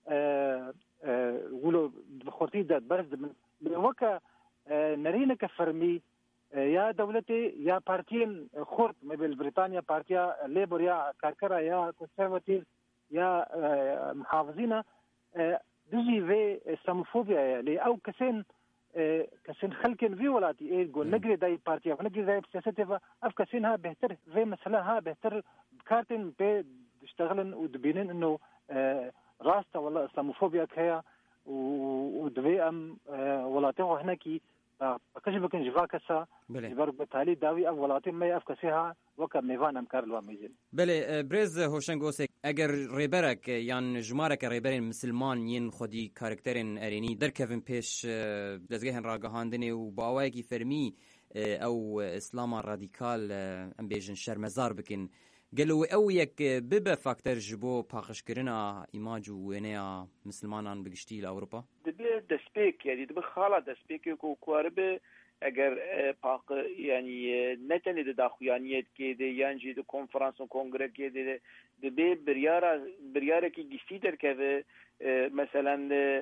wilo bi xurtî de berz dibin weke nerîneke fermî ya dewletê ya partiyên xurt mebêl Brîtanya partiya Labour ya karkera ya konservatîv ya muhafizîna dijî vê İslamofobiyaya lê ew kesên xelkên vî welatî got negirê dayî partiya negirê dayî siyasetê ve ev kesên ha behtir vê mesele ha behtir bikartên pê diştexilin û dibînin ino rasta wala İslamofobiyak heye û divê em welatê xwe hinekî paqij bikin ji va kesa ji ber talî dawî ev welatê me ev kesê ha weke mêvan em kar li wan mêjin. Belê Brêz Hoşeng Osek eger rêberek yan jimareke rêberên misilman yên xwedî karakterên erênî derkevin pêş dezgehên ragihandinê û bi awayekî fermî ew îslama radîkal em bêjin şermezar bikin gelo ew yek bibe faktor ji bo paqijkirina îmaj û wêneya misilmanan bi giştî li Ewropa? Dibe destpêk yani dibe xala destpêkê ku xwaribe eger paq yani ne tenê di daxuyaniyetê de yan jî di konferans û kongrekê de dibe biryarekî giştî derkeve meselen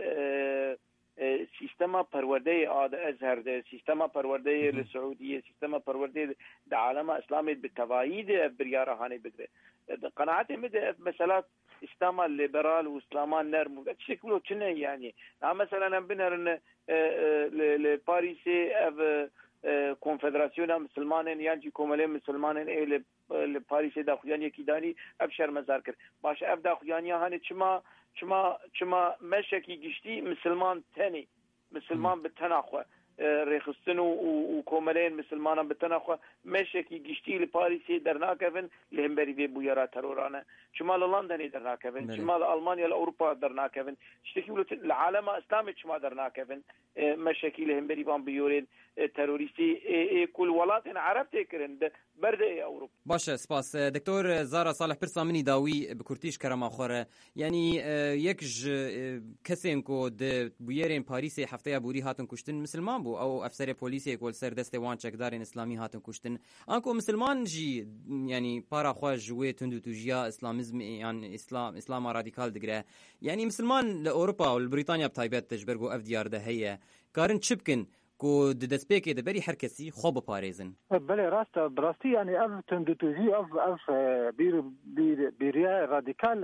sistema perwerdeyê a di Ezher de sistema perwerdeyê li Suudiyê sistema perwerdeyê di alema İslamê bi tevahî de ev biryara hanê bigire qenaetê min de ev mesela İslama liberal û İslama nerm şeklo çine yani mesela em binerin li Parîsê ev konfederasyona Müslümanên yan jî komelê Müslümanên li Parîsê daxuyaniyekî danî ev şermezar kir baş ev daxuyaniya hanê çima meşekî giştî Müslüman tenê Müslüman bi tena xwe rêxistin û komeleyên Müslümanan bi tena xwe meşekî giştî li Parîsê dernakevin li hemberî vê bûyera terorane çima li Londonê dernakevin çima li Almanya li Ewropa dernakevin ştekî li alema İslamê çima dernakevin meşekî li hemberî van biyorên terorîstî kul welatên Arab tê kirin berde Ewropa. Baş e spas Doktor Zara Salih pirsa minî dawî bi kurtî kerema xwe re yanî yek ji kesên ku di bûyerên Parîsê hefteya borî hatin kuştin Müslüman bû ew efserê polîsê ku li ser destê wan çekdarên İslamî hatin kuştin an ku Müslüman jî yanî para xwe ji wê tund û tujiya İslamîzmê yan İslama radîkal digire yanî Müslüman li Ewropa û li Brîtanya bi taybet ji ber ku ev diyar de heye karin çi bikin ku di destpêkê de berî her kesî xwe biparêzin. Belê rast bi rastî yani ev tundutujî ev bêriya radîkal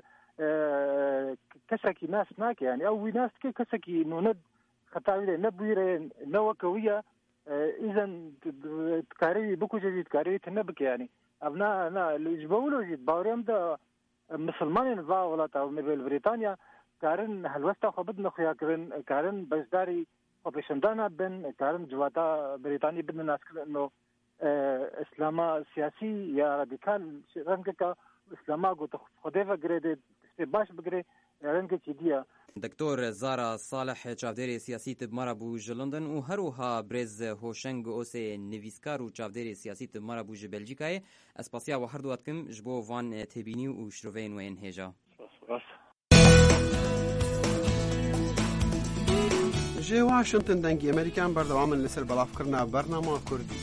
kesekî nas nake yani ew wî nas dike kesekî nûne xetawî de nebûyîre ne weke wî ye îzen dikarî bikuje jî dikarî te nebike yani ev na ji bo wilo jî baweriyam de misilmanên va welata mebêl Brîtanya karin helwesta xwe bidin xuyakirin karin bezdarî خۆپێشاندana bin karin civata Brîtanî bidin naskirin ino İslama siyasî ya radîkal rengeka İslama got xwedê vegire de tiştê baş bigire rengekî diye. Doktor Zara Salih çavderê siyasî tibmara bû ji London û her wiha Brêz Hoşeng Osê nivîskar û çavderê siyasî tibmara bû ji Belçîkayê ez pasiya we her du dikim ji bo van têbînî û şiroveyên wê yên hêja. جێ واشنتن دەنگی ئەمریکان بەردەوامن لەسەر بەڵافکردنا بەرنامە کوردی.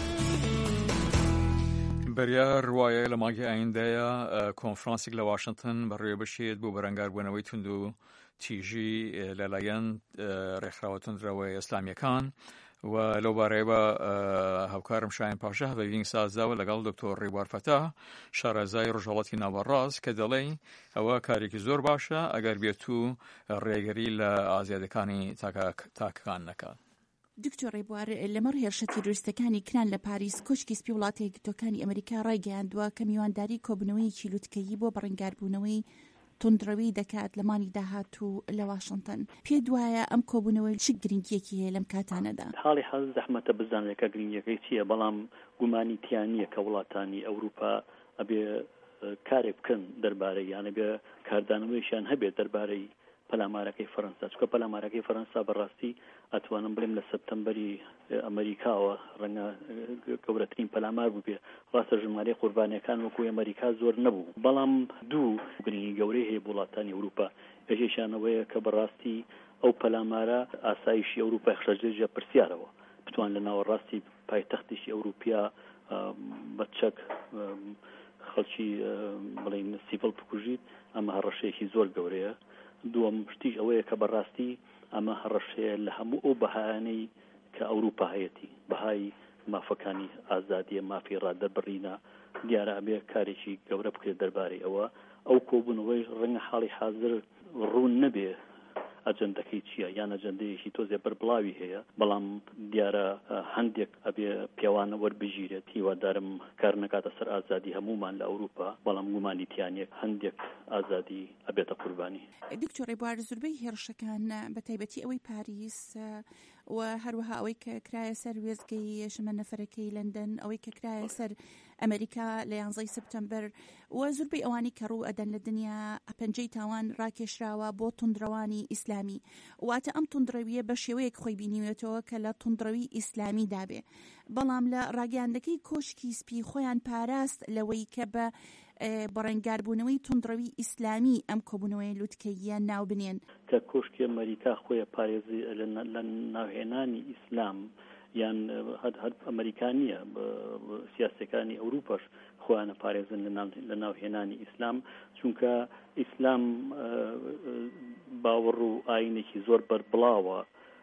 بەریار وایە لە مانگی ئایندەیە کۆنفرانسێک لە واشنتن بەڕێوە بەشێت بۆ بەرەنگاربوونەوەی تند و تیژی لەلایەن ڕێکخراوە تندرەوەی ئەسلامیەکان و لەو بارەیەوە هاوکارم شایان پاشا هەڤەگین سازداوە لەگەڵ دکتۆر ڕێبوار فەتاح شارەزای ڕۆژهەڵەتی ناوەڕاست کە دەڵێ ئەوە کارێکی زۆر باشە ئەگەر بێت و ڕێگەری لە ئازادەکانی تاکەکان نەکات. دکتۆر ڕێبوار لەمەڕ هێرشە تیرۆریستەکانی کران لە پاریس کۆچکی سپی وڵاتە یەکگرتووەکانی ئەمریکا ڕایگەیاندووە کە میوانداری کۆبنەوەیکی لووتکەیی بۆ بەڕێنگاربوونەوەی تندڕەوی دەکات لە مانی داهاتوو لە واشنگتن. پێ دوایە ئەم کۆبوونەوەی چ گرنگیەکی هەیە لەم کاتانەدا؟ حاڵی حەز زەحمەتە بزانێکە گرنگیەکەی چییە، بەڵام گومانی تیانیە کە وڵاتانی ئەوروپا ئەبێ کارێک بکەن دەربارەی یانە بێ کاردانەوەیشیان هەبێت دەربارەی پەلامارەکەی فەرەنسا، چکە پەلامارەکەی فەرەنسا بەڕاستی ئەتوانم بڵێم لە سەپتەمبەری ئەمریکاوە ڕەنگە گەورەترین پەلامار بوو بێ. ڕاستە ژمارەی قوربانیەکان وەکوی ئەمریکا زۆر نەبوو، بەڵام دوو گرنگی گەورەی هەیە بۆ وڵاتانی ئەوروپا. یەکێکیانەوەیە کە بەڕاستی ئەو پەلامارە ئاسایشی ئەوروپای خەرجێجە پرسیارەوە بتوان لە ناوەڕاستی پایتەختیشی ئەوروپیا بە چەک خەڵکی بڵین سیڤڵ بکوژیت، ئەمە هەڕەشەیەکی زۆر گەورەیە. دووەم شتیش ئەوەیە کە بەڕاستی ئەمە هەڕەشەیە لە هەموو ئەو بەهایانەی کە ئەوروپا هەیەتی، بەهای مافەکانی ئازادیە، مافی ڕادەبڕینە، دیارە ئەبێ کارێکی گەورە بکرێت دەربارەی ئەوە. ئەو کۆبوونەوەی ڕەنگە حاڵی حازر ڕوون نەبێ ئەجەندەکەی چییە، یان ئەجەندەیەکی تۆزێ بەربڵاوی هەیە، بەڵام دیارە هەندێک ئەبێ پیاوانە وەربژیرێت. هیوادارم کار نەکاتە سەر ئازادی هەمومان لە ئەوروپا، بەڵام گومانی تیانێک هەندێک ئازادی ئەبێتە قوربانی. دکتۆر ڕێبوار زۆربەی هێرشەکان بە تایبەتی ئەوەی پاریس و هەروەها ئەوەی کە کرایە سەر وێزگەی شەمە نەفەرەکەی لەندەن، ئەوەی کە کرایە سەر ئەمریکا لە 11 سپتەمبەر و زۆربەی ئەوانی کە ڕوو ئەدەن لە دنیا پەنجەی تاوان ڕاکێشراوە بۆ توندڕەوانی ئیسلامی. واتە ئەم توندڕەویە بە شێوەیەک خۆی بینیوێتەوە کە لە توندڕەوی ئیسلامی دابێ، بەڵام لە ڕاگەیاندەکەی کۆشکی سپی خۆیان پاراست لەوەی کە بە بەڕێنگاربوونەوەی توندڕەوی ئیسلامی ئەم کۆبوونەوەی لووتکەیە ناو بنێن کە کۆشکی ئەمریکا خۆیە پارێزی لە ناوهێنانی ئیسلام، یان هەر ئەمریکانیە سیاسەکانی ئەوروپاش خۆیانە پارێزن لە ناوهێنانی ئیسلام، چونکە ئیسلام باوەڕ و ئاینێکی زۆر بەربڵاوە،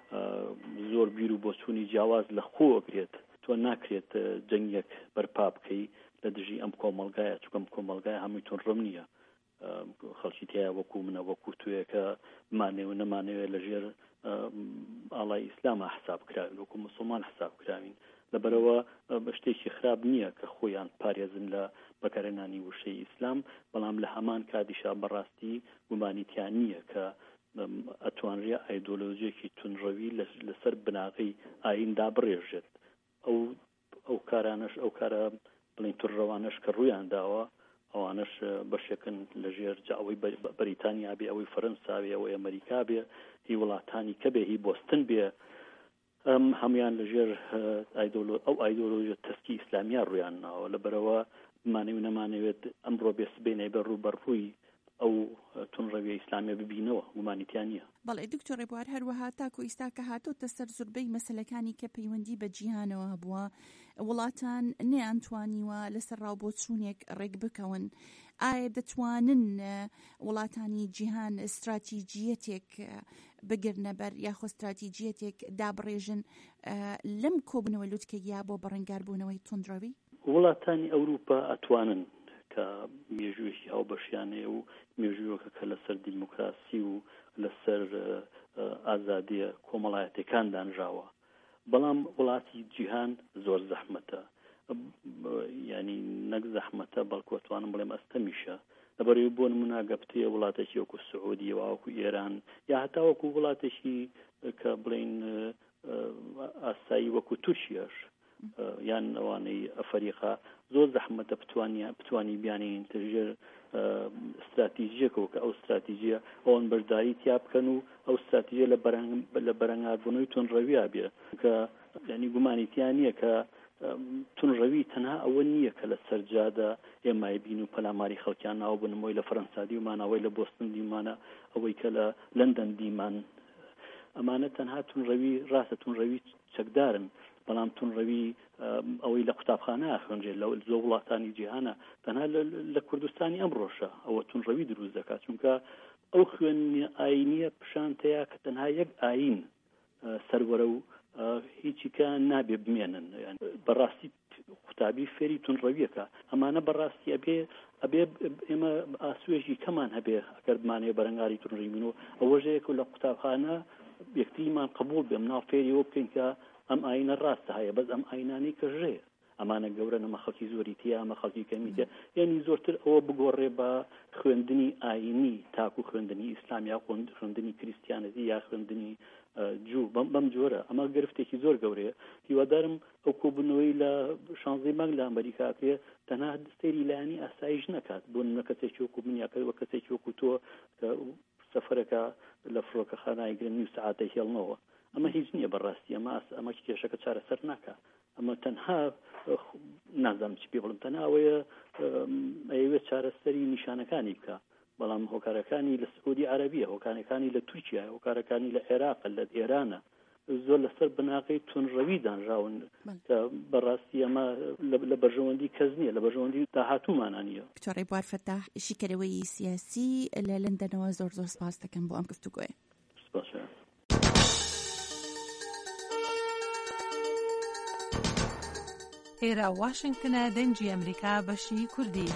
زۆر بیر و بۆچوونی جیاواز لە خۆ ئەگرێت. تۆ ناکرێت جەنگێک بەرپا بکەی لە دژی ئەم کۆمەڵگایە، چونکە ئەم کۆمەڵگایە هەمووی تونڕەم نییە. خەڵکی تیا وەکو منە وەکو توێ کە مانێ و نەمانەوێت لەژێر ئاڵای ئیسلامە حساب کراوین، وەکو موسڵمان حساب کراوین. لەبەرەوە شتێکی خراپ نییە کە خۆیان پارێزن لە بەکارهێنانی وشەی ئیسلام، بەڵام لە هەمان کاتیشا بەڕاستی گومانیتیان نییە کە ئەتوانرێ ئایدۆلۆژیەکی تونڕەوی لەسەر بناغی ئایندا بڕێژێت. ئەو کارانش ئەو کارە بڵین تونڕەوانش کە ڕوویان داوە، ئەوانش بەشێکن لەژێر ئەوەی بەریتانیا بێ، ئەوەی فەرەنسا بێ، ئەوەی ئەمریکا بێ، هی وڵاتانی کە بێ، هی بۆستن بێ، هەمویان لەژێر ئەو ئایدۆلۆژیە تەسکی ئیسلامیە ڕویان ناوە. لەبەرەوە مانەوێت نەمانەوێت ئەمڕۆ بێسبێنێ بە ڕووبەڕووی ئەو تونڕەوی ئیسلامیە ببینەوە، گومانیتیان نییە. بەڵێ دکتۆر ڕێبوار هەروەها تاکو ئیستا کە هاتۆتە سەر زۆربەی مەسەلەکانی کە پەیوەندی بە جیهانەوە هەبووە، وڵاتان نەیانتوانیوە لەسەر ڕاوبۆچوونێک ڕێک بکەون. ئایا دەتوانن وڵاتانی جیهان استراتیجیەتێک بگرنە بەر یاخۆ استراتیجیەتێک دابڕێژن لەم کۆبنەوە لووتکەیە بۆ بەڕێنگاربوونەوەی توندڕەوی؟ وڵاتانی ئەوروپا ئەتوانن کە مێژوویەکی هاوبەشیانەیە و مێژوویەکە کە لەسەر دیموکراسی و لەسەر ئازادیە کۆمەڵایەتەکان دانراوە، بەڵام وڵاتی جیهان زۆر زەحمەتە، ینی نەک زەحمەتە بەڵکو ئەتوانم بڵێم ئەستەمیشە. لەبەرەوەی بۆ نمونە گەپتەیە وڵاتێکی وەکو سعودی وەکو ئێران، یا هەتا وەکو وڵاتێکی کە بڵین ئاسایی وەکو تورکیاش یان ئەوانەی ئەفریقا زۆر زەحمەتە بتوانی بیانین تژێر استراتیژیەکەوە کە ئەو استراتیژیە ئەوان بەشداری تیا بکەن و ئەو استراتیژیە لە بەرەنگاربوونەوەی تونڕەویە بێ، کە ینی گومانیتیان نییە کە تونڕەوی تەنها ئەوە نییە کە لە سەرجادا ئێمای بین و پەلاماری خەڵکیان ناو بنمەوەی لە فەرەنسا دیمانە، ئەوەی لە بۆستن دیمانە، ئەوەی کە لە لەندەن دیمان، ئەمانە تەنها تونڕەوی ڕاستە تونڕەوی چەکدارن، بەڵام تونڕەوی ئەوەی لە قوتابخانە خوێنرێت لە زۆر وڵاتانی جیهانە، تەنها لە کوردستانی ئەم ڕۆژە ئەوە تونڕەوی دروست دەکات، چونکە ئەو خوێنی ئاینیە پیشانتەیە کە تەنها یەک ئاین سەروەرە و هیچیکە نابێ بمێنن بەڕاستی قوتابی فێری تونڕەویەکە ئەمانە بەڕاستی ئەبێ ئێمە ئاسوێژی کەمان هەبێ ئەگەر بمانێ بەرەنگاری تونڕی بن و ئەوەژەیەک لە قوتابخانە یەکتریمان قبول بێم ناو فێریەوە بکەین کە ئەم ئاینە ڕاستە هەیە بەس ئەم ئاینانی کە ژەیە ئەمانە گەورە نەمە خەڵکی زۆری تیا ئەمە خەڵکی کەمیتە یعنی زۆرتر ئەوە بگۆڕێ بە خوێندنی ئاینی تاکو خوێندنی ئیسلام یا خوێندنی کریستیانەتی یا خوێندنی جوو بەم جۆرە ئەمە گرفتێکی زۆر گەورەیە هیوادارم ئەو کۆبوونەوەی لە 16 مانگ لە ئەمریکاکرێ تەنها سەیری لایەنی ئاسایش نەکات بۆ نمونە کەسێکی وەکو من یا کەسێکی وەکو تۆ کە سەفەرەکە لە فڕۆکەخانای گرنگی و سەعاتە هێڵنەوە ئەمە هیچ نییە بەڕاستی ئەمە کێشەکە چارەسەر ناکە ئەمە تەنها نازانم چی پێ بڵم تەنها ئەوەیە ئەوێت چارەسەری نیشانەکانی بکە بەڵام هۆکارەکانی لە سعودی عەرەبیە هۆکارەکانی لە تورکیا هۆکارەکانی لە عێراق لە ئێرانە زۆر لەسەر بناغی تونڕەوی دانراون کە بەڕاستی ئەمە لە بەرژەوەندی کەس نییە لە بەرژەوەندی داهاتوومانان نیە. دکتۆر ڕێبوار فەتاح شیکەرەوەی سیاسی لە لەندەنەوە زۆر سپاس دەکەم بۆ ئەم گفتوگۆیە. سپاسە. ئێرە واشنگتنە دەنگی ئەمریکا بەشی کوردی.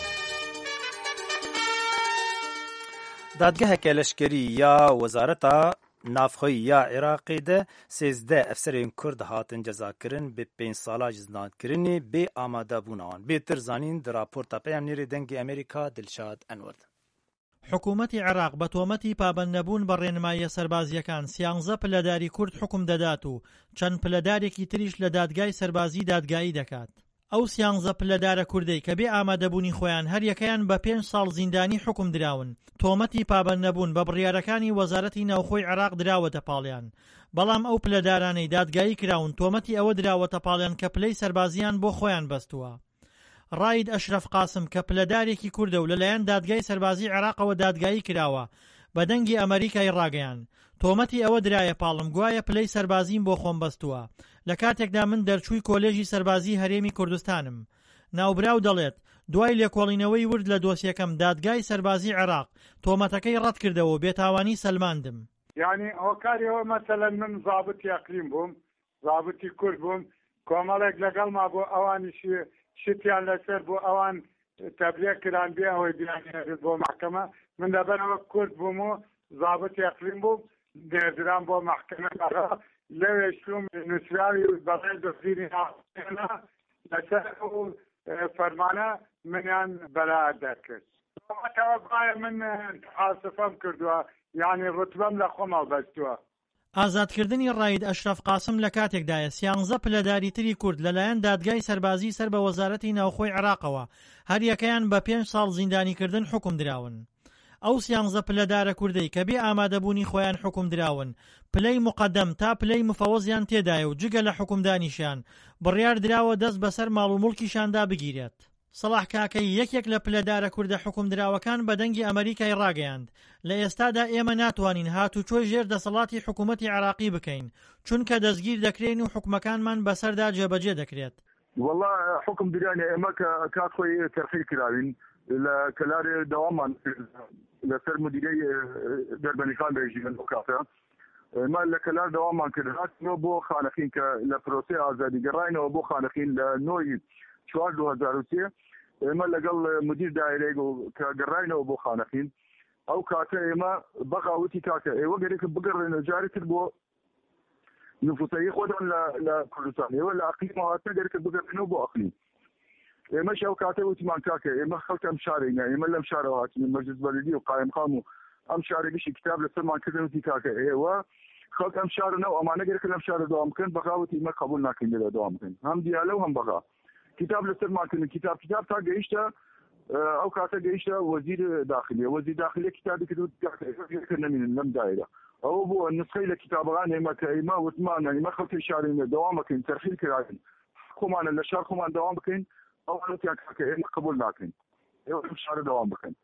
دادگەهێکە لەشکری یا وەزارەتا نافخۆی یا عێراقی de 13 ئەفسەرên Kurd hatin cezakirin bi 5 sala zidankirinê bê amadebûnan. Bêtir zanîn di raporta Peyamnêrê dengê Amerîka Dilşad Enwerd. حکوومەتی عێراق بە تۆمەتی پابەندنەبوون بە ڕێنماییە سەربازیەکان 13 پلەداری کورد حکم دەدات و چەند پلەدارێکی تریش لە دادگای سەربازی دادگایی دەکات. ئەو 13 پلەدارە کوردەی کە بێ ئامادەبوونی خۆیان هەر یەکەیان بە 5 ساڵ زیندانی حکم دراون. تۆمەتی پابەندنەبوون بە بڕیارەکانی وەزارەتی ناوخۆی عێراق دراوەتە پاڵیان. بەڵام ئەو پلەدارانەی دادگایی کراون تۆمەتی ئەوە دراوەتە پاڵیان کە پلەی سەربازیان بۆ خۆیان بەستووە. ڕاید ئەشرەف قاسم کە پلەدارێکی کوردە و لەلایەن دادگای سەربازی عێراقەوە دادگایی کراوە بە دەنگی ئەمریکای ڕاگەیان. تۆمەتی ئەوە درایە پاڵم گوایە پلەی سەربازیم بۆ خۆم بەستووە. لە کاتێکدا من دەرچووی کۆلێژی سەربازی هەرێمی کوردستانم. ناوبراو دەڵێت دوای لێکۆڵینەوەی ورد لە دۆسیەکەم دادگای سەربازی عێراق تۆمەتەکەی ڕەت کردەوە و بێتاوانی سەلماندم. یعنی هۆکاریەوە مەسەلەن من زابطی ئەقلیم بووم زابطی کورد بووم کۆمەڵێک لەگەڵما بۆ ئەوانیشی شتیان لەسەر بۆ ئەوان تەبلیغ کران بێ ئەوەی بیانێت بۆ محکەمە من لەبەرەوە کورد بووم و زابطی ئەقلیم بووم نێردران بۆ محکەمە لەوێ شوم نووسراوی بەڵێ دەستگیری ناوخۆیانە لەسەر ئەو فەرمانە منیان بەرائەت دەرکرد. ئەوە گوایە من ئاسفەم کردووە یعنی ڕوتبەم لە خۆمە بەستووە. ئازادکردنی ڕاید ئەشرەف قاسم لە کاتێکدایە 13 پلەداری تری کورد لەلایەن دادگای سەربازی سەر بە وەزارەتی ناوخۆی عێراقەوە هەر یەکەیان بە 5 ساڵ زیندانیکردن حکم دراون. ئەو 13 پلەدارە کوردەی کە بێ ئامادەبوونی خۆیان حکم دراون پلەی مقدەم تا پلەی مفەوەزیان تێدایە و جگە لە حکومدانیشیان بڕیار دراوە دەست بەسەر ماڵ و موڵکیشاندا بگیرێت. سەڵاح کاکەی یەکێک لە پلەدارە کوردە حکم دراوەکان بە دەنگی ئەمریکای ڕاگەیاند لە ئێستادا ئێمە ناتوانین هاتوچۆی ژێر دەسەڵاتی حکوومەتی عێراقی بکەین چونکە دەستگیر دەکرێن و حکومەکانمان بەسەردا جێبەجێ دەکرێت. والله حکم درانە ئێمە کە کات خۆی تەرخیر کراوین لە کەلارێ دەوامان لەسەر مدیرەی دەربەنیخان بێژیگەن بۆ کاتە ئێمە لە کەلار دەوامان کرد هاتنەوە بۆ خانەخین کە لە پرۆسەی ئازادی گەڕاینەوە بۆ خانەخین لە 9 4 2003 ئێمە لەگەڵ مدیر دایرەی کە گەڕاینەوە بۆ خانەخین ئەو کاتە ئێمە بەغاوتی کاکە ئێوە گەرێکە بگەڕێنە جارێتر بۆ نفوسەیی خۆتان لە کوردستان ئێوە لە ئەقلیم هاتنە گەرێکە بگەڕێنەوە بۆ ئەقلیم ئێمەش ئەو کاتە وتمان کاکە ئێمە خەڵک ئەم شارێنە ئێمە لەم شارەوە هاتین مەجلس بەلدی و قایمقام و ئەم شارێکیشی کتاب لەسەرمان کردن وتی کاکە ئێوە خەڵک ئەم شارە و ئەمانە گەرێکە لەم شارە دەوام بکەن بەغاوتی ئێمە قبول ناکەین لێرە دەوام بکەن هەم دیالە و هەم بەغا کتاب لەسەرمان کردن کتاب تا گەیشتە ئەو کاتە گەیشتە وەزیر داخلیە کتابی کرد نەمینن لەم دایرە ئەوە بۆ نسخەی لە کتابەکان ئێمە کە ئێمە وتمانە ئێمە خەڵکی شارێنە دەوام بکەین تەرخیر کراین خۆمانە لە شار خۆمان دەوام بکەین ئەوانەتیان کاکە ئێمە قبول ناکەین ئێوە لەم شارە دەوام بکەین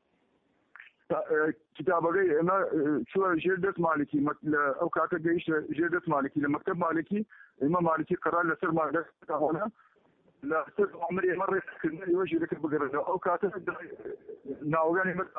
کتابەکەی ئێمە چووە ژێر دەست مالکی ئەو کاتە گەیشتە ژێر دەست مالکی لە مەکتەب مالکی ئێمە مالکی قەرار لەسەرمان دەستەوە لەسەر عمر ئێمە ڕێککردن ئێوە ژێرەکە بگەڕێنەوە ئەو کاتە ناوەکانی ئێمە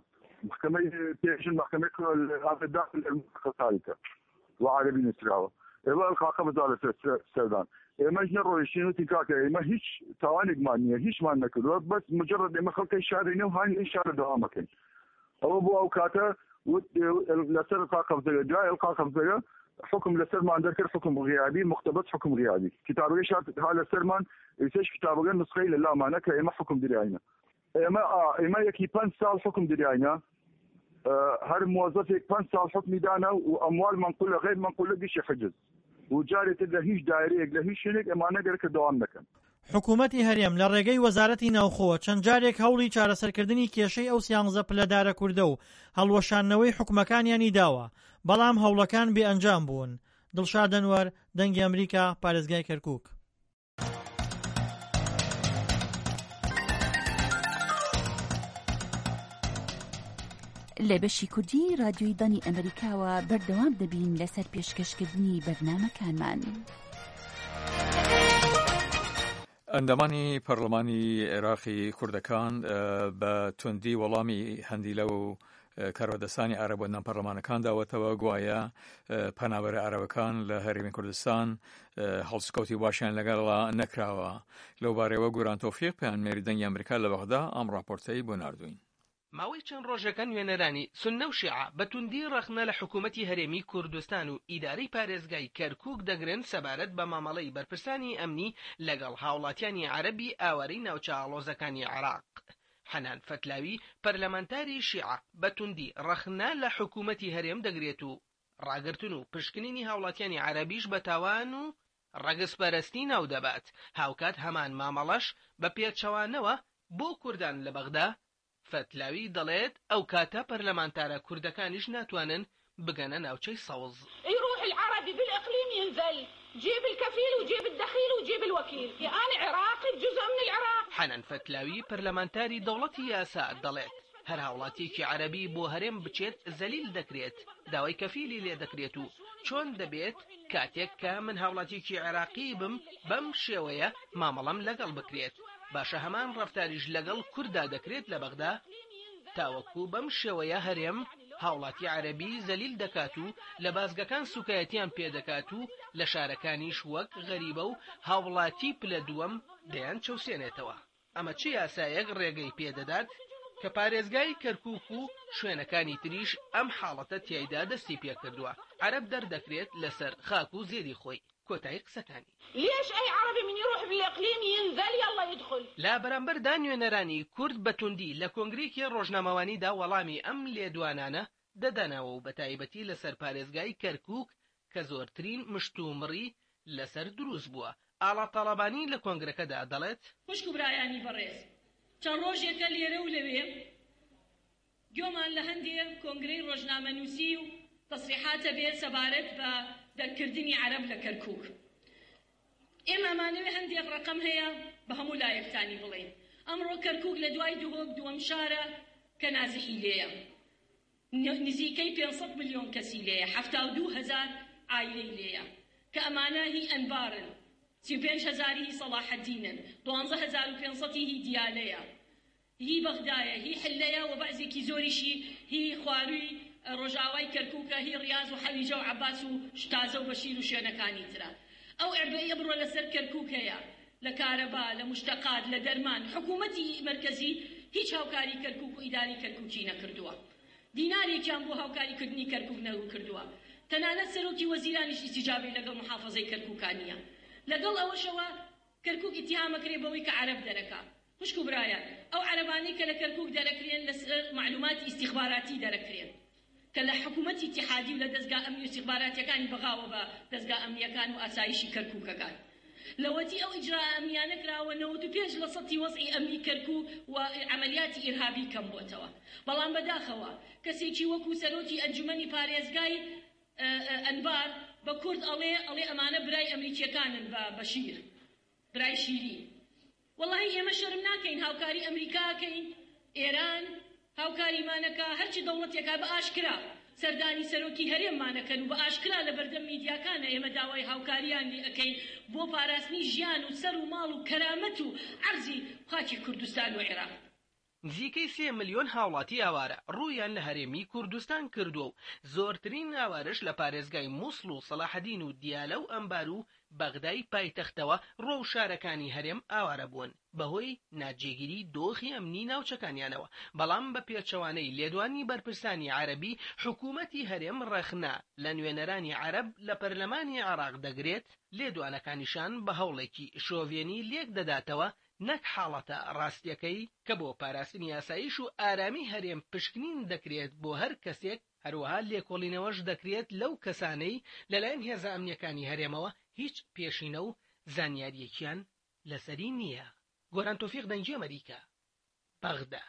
محکەمەی پێشن محکەمەی داخل المستقصالكة وعربي نسراوة ئێوە ئەلقاقە بەزار لە سەردان ئێمەش نەڕۆیشتین وتی کاکە ئێمە هیچ تاوانێکمان نییە هیچمان نەکردووە بەس مجرد ئێمە خەڵکەی شارینە و هانی شارە دەوامەکەن ئەوە بۆ ئەو کاتە لەسەر قاقەبزەکە دوای قاقەبزەکە حكم لسرمان ذكر حكم غيابي مقتبس حكم غيابي كتابه شات هذا سرمان يسش كتابه نسخه لا معناه كما حكم درياينا اما يكي 5 سال حكم درياينا هر موظف 5 سال حكم دانا واموال منقوله غير منقوله بشي حجز وجاري تده هیچ دایره له هیچ شيء اما نقدر كدوام نكن حکوومەتی هەرێم لە ڕێگەی وەزارەتی ناوخۆ چەند جارێک هەوڵی چارەسەرکردنی کێشەی ئەو 11 پلەدارە کوردە و هەڵوەشانەوەی حکومەکانیانی داوە بەڵام هەوڵەکان بێئەنجام بوون. دڵشاد ئەنوەر، دەنگی ئەمریکا، پارێزگای کەرکووک. لە بەشی کوردی رادیۆی دانی ئەمریکاوە بەردەوام دەبین لەسەر پێشکەشکردنی بەرنامەکانمان. ئەندامانی پەرلەمانی عێراقی کوردەکان بە توندی وەڵامی هەندی لەو کارۆدەستانی عەرەب و ناپەرلەمانەکان داوەتەوە گوایە پەنابەرە عەرەبەکان لە هەرێمی کوردستان هەڵسوکەوتی باشیان لەگەڵا نەکراوە. لەو بارەوە گوران تۆفیق پەیامبەری دەنگی ئەمریکا لە بەغدا ئەم ڕاپۆرتەی بۆ ناردوین. ماوەی چەند ڕۆژەکە نوێنەرانی سوننە و شیعە بە توندی ڕەخنە لە حکوومەتی هەرێمی کوردستان و ئیدارەی پارێزگای کەرکووک دەگرن سەبارەت بە مامەڵەی بەرپرسانی ئەمنی لەگەڵ هاوڵاتیانی عەرەبی ئاوارەی ناوچە ئاڵۆزەکانی عێراق. حەنان فەتلاوی پەرلەمانتاری شیعە بە توندی ڕەخنە لە حکوومەتی هەرێم دەگرێت و ڕاگرتن و پشکنینی هاوڵاتیانی عەرەبیش بە تاوان و ڕەگەزپەرستی ناو دەبات. هاوکات هەمان مامەڵەش بە پێچەوانەوە بۆ کوردان لە بەغدا. فتلاوی دەڵێت ئەو کاتە پەرلەمانتارە کوردەکانیش ناتوانن بگەنە ناوچەی سەوز. يروح العربي بالإقليم ينزل جيب الكفيل وجيب الدخيل وجيب الوكيل أنا عراقي بجزء من العراق. حەنان فەتلاوی پەرلەمانتاری دەوڵەتی یاسا دەڵێت هەر هاوڵاتێکی عەرەبی بۆ هەرێم بچێت زەلیل دەکرێت داوای کەفیلی لێ دەکرێت و چۆن دەبێت کاتێک کە من هاوڵاتێکی عێراقی بم بەم شێوەیە مامەڵەم لەگەڵ بکرێت باشە هەمان ڕەفتاریش لەگەڵ کووردا دەکرێت لە بەغدا تاوەکو بەم شێوەیە هەرێم هاوڵاتی عەرەبی زەلیل دەکات و لە بازگەکان سوکایەتیان پێدەکات و لە شارەکانیش وەک غەریبە و هاوڵاتی پلە دووەم دەیان چەوسێنێتەوە. ئەمە چ یاسایەک ڕێگەی پێدەدات کە پارێزگای کەرکووک و شوێنەکانی تریش ئەم حاڵەتە تیایدا دەستی پێکردووە. عەرەب دەردەکرێت لەسەر خاک و زێری خۆی. کۆتایی قسەکانی ليش أي عربي من يروح بالإقليم ينزل يلا يدخل. لا بەرامبەردا نوێنەرانی کورد بە توندی لە کۆنگرێکی ڕۆژنامەوانیدا وەڵامی ئەم لێدوانانە دەدانەوە و بە تایبەتی لەسەر پارێزگای کەرکووک کە زۆرترین مشتومڕی لەسەر دروست بووە. ئاڵا تەڵەبانی لە کۆنگرەکەدا دەڵێت خوشک و برایانی بەڕێز چەند ڕۆژێکە لێرە و لەوێ گوێمان لە هەندێک کۆنگرەی ڕۆژنامەنووسی و تەسریحاتە بێت سەبارەت بە دەرکردنی عەرەب لە کەرکووک. ئێمە مانەوێ هەندێک ڕقم هەیە بە هەموو لایەکتانی بڵێن. ئەمڕۆ کەرکووک لە دوای دووهۆک دووەم شارە کە نازحی لێیە. نزیکەی 500 ملیۆن کەسی لێیە، 72,000 عایلەی لێیە کە ئەمانە هی ئەنبارن، 35,000 هی سەڵاحەدینن، 12,500 هی دیالەیە، هی بەغدایە، هی حلەیە و بەعزێکی زۆریشی هی خواروی ڕۆژاوای کەرکووکە، هی ڕیاض و حەلیجە و عەباس و تازە و بەشیر و شوێنەکانی ترە. ئەو عێبەیە بڕۆ لەسەر کەرکووک هەیە لە کارەبا، لە مشتەقات، لە دەرمان. حکوومەتی مەرکەزی هیچ هاوکاری کەرکووک و ئیداری کەرکووکی نەکردووە، دینارێکیان بۆ هاوکاریکردنی کەرکووک نەکردووە. تەنانەت سەرۆکی وەزیرانیش ئیسیجابەی لەگەڵ محافەزەی کەرکووکانیە. لەگەڵ ئەوەشەوە کەرکووک ئیتیهامەکرێ بەوەی کە عەرەب دەرەکا. خوشک و برایان، ئەو عەرەبانەی کە لە کەرکووک دەرەکرێن لەسەر معلوماتی ئیستیخباراتی دەرەکرێن کە لە حکوومەتی ئیتیحادی و لە دەستگا ئەمنی و ئیستیخباراتیەکانی بەغاوە بە دەستگا ئەمنیەکان و ئاسایشی کەرکووکەکان. لەوەتی ئەو ئیجرا ئەمنیانە کراوە 95% وەزعی ئەمنی کەرکووک و عەمەلیاتی ئیرهابی کەم بۆتەوە. بەڵام بەداخەوە کەسێکی وەکو سەرۆکی ئەنجومەنی پارێزگای ئەنبار بە کورد ئەڵێ ئەمانە برای ئەمریکیەکانن بە بەشیر، برای شیری. وەڵاهی ئێمە شەرم ناکەین هاوکاری ئەمریکاکەین، ئێران هاوکاریمانەکە، هەرچی دەوڵەتێکا بە ئاشکرا سەردانی سەرۆکی هەرێممانەکەن و بە ئاشکرا لە بەردەم میدیاکانە ئێمە داوای هاوکاریان لێ ئەەکەین بۆ پاراستنی ژیان و سەر و ماڵ و کەرامەت و عەرزی خاکی کوردستان و عێراق. نزیکەی 3 ملیۆن هاوڵاتی ئاوارە ڕوویان لە هەرێمی کوردستان کردووە و زۆرترین ئاوارش لە پارێزگای مووسڵ و سەلاحەدین و دیالە و ئەمبار و بەغدای پایتەختەوە ڕۆ و شارەکانی هەرێم ئاوارە بوون بەهۆی ناجێگیری دۆخی ئەمنی ناوچەکانیانەوە. بەڵام بە پێچەوانەی لێدوانی بەرپرسانی عەرەبی حکوومەتی هەرێم ڕەخنا لە نوێنەرانی عەرەب لە پەرلەمانی عێراق دەگرێت لێدوانەکانیشان بە هەوڵێکی شۆڤێنی لێک دەداتەوە نەک حاڵەتە ڕاستیەکەی کە بۆ پاراستنی یاساییش و ئارامی هەرێم پشکنین دەکرێت بۆ هەر کەسێک هەروەها لێکۆڵینەوەش دەکرێت لەو کەسانەی لەلایەن هێزە ئەمنیەکانی هەرێمەوە هیچ پێشینە و زانیاریەکیان لەسەری نییە. گۆران تۆفیق دەنگی ئەمریکا بەغدا.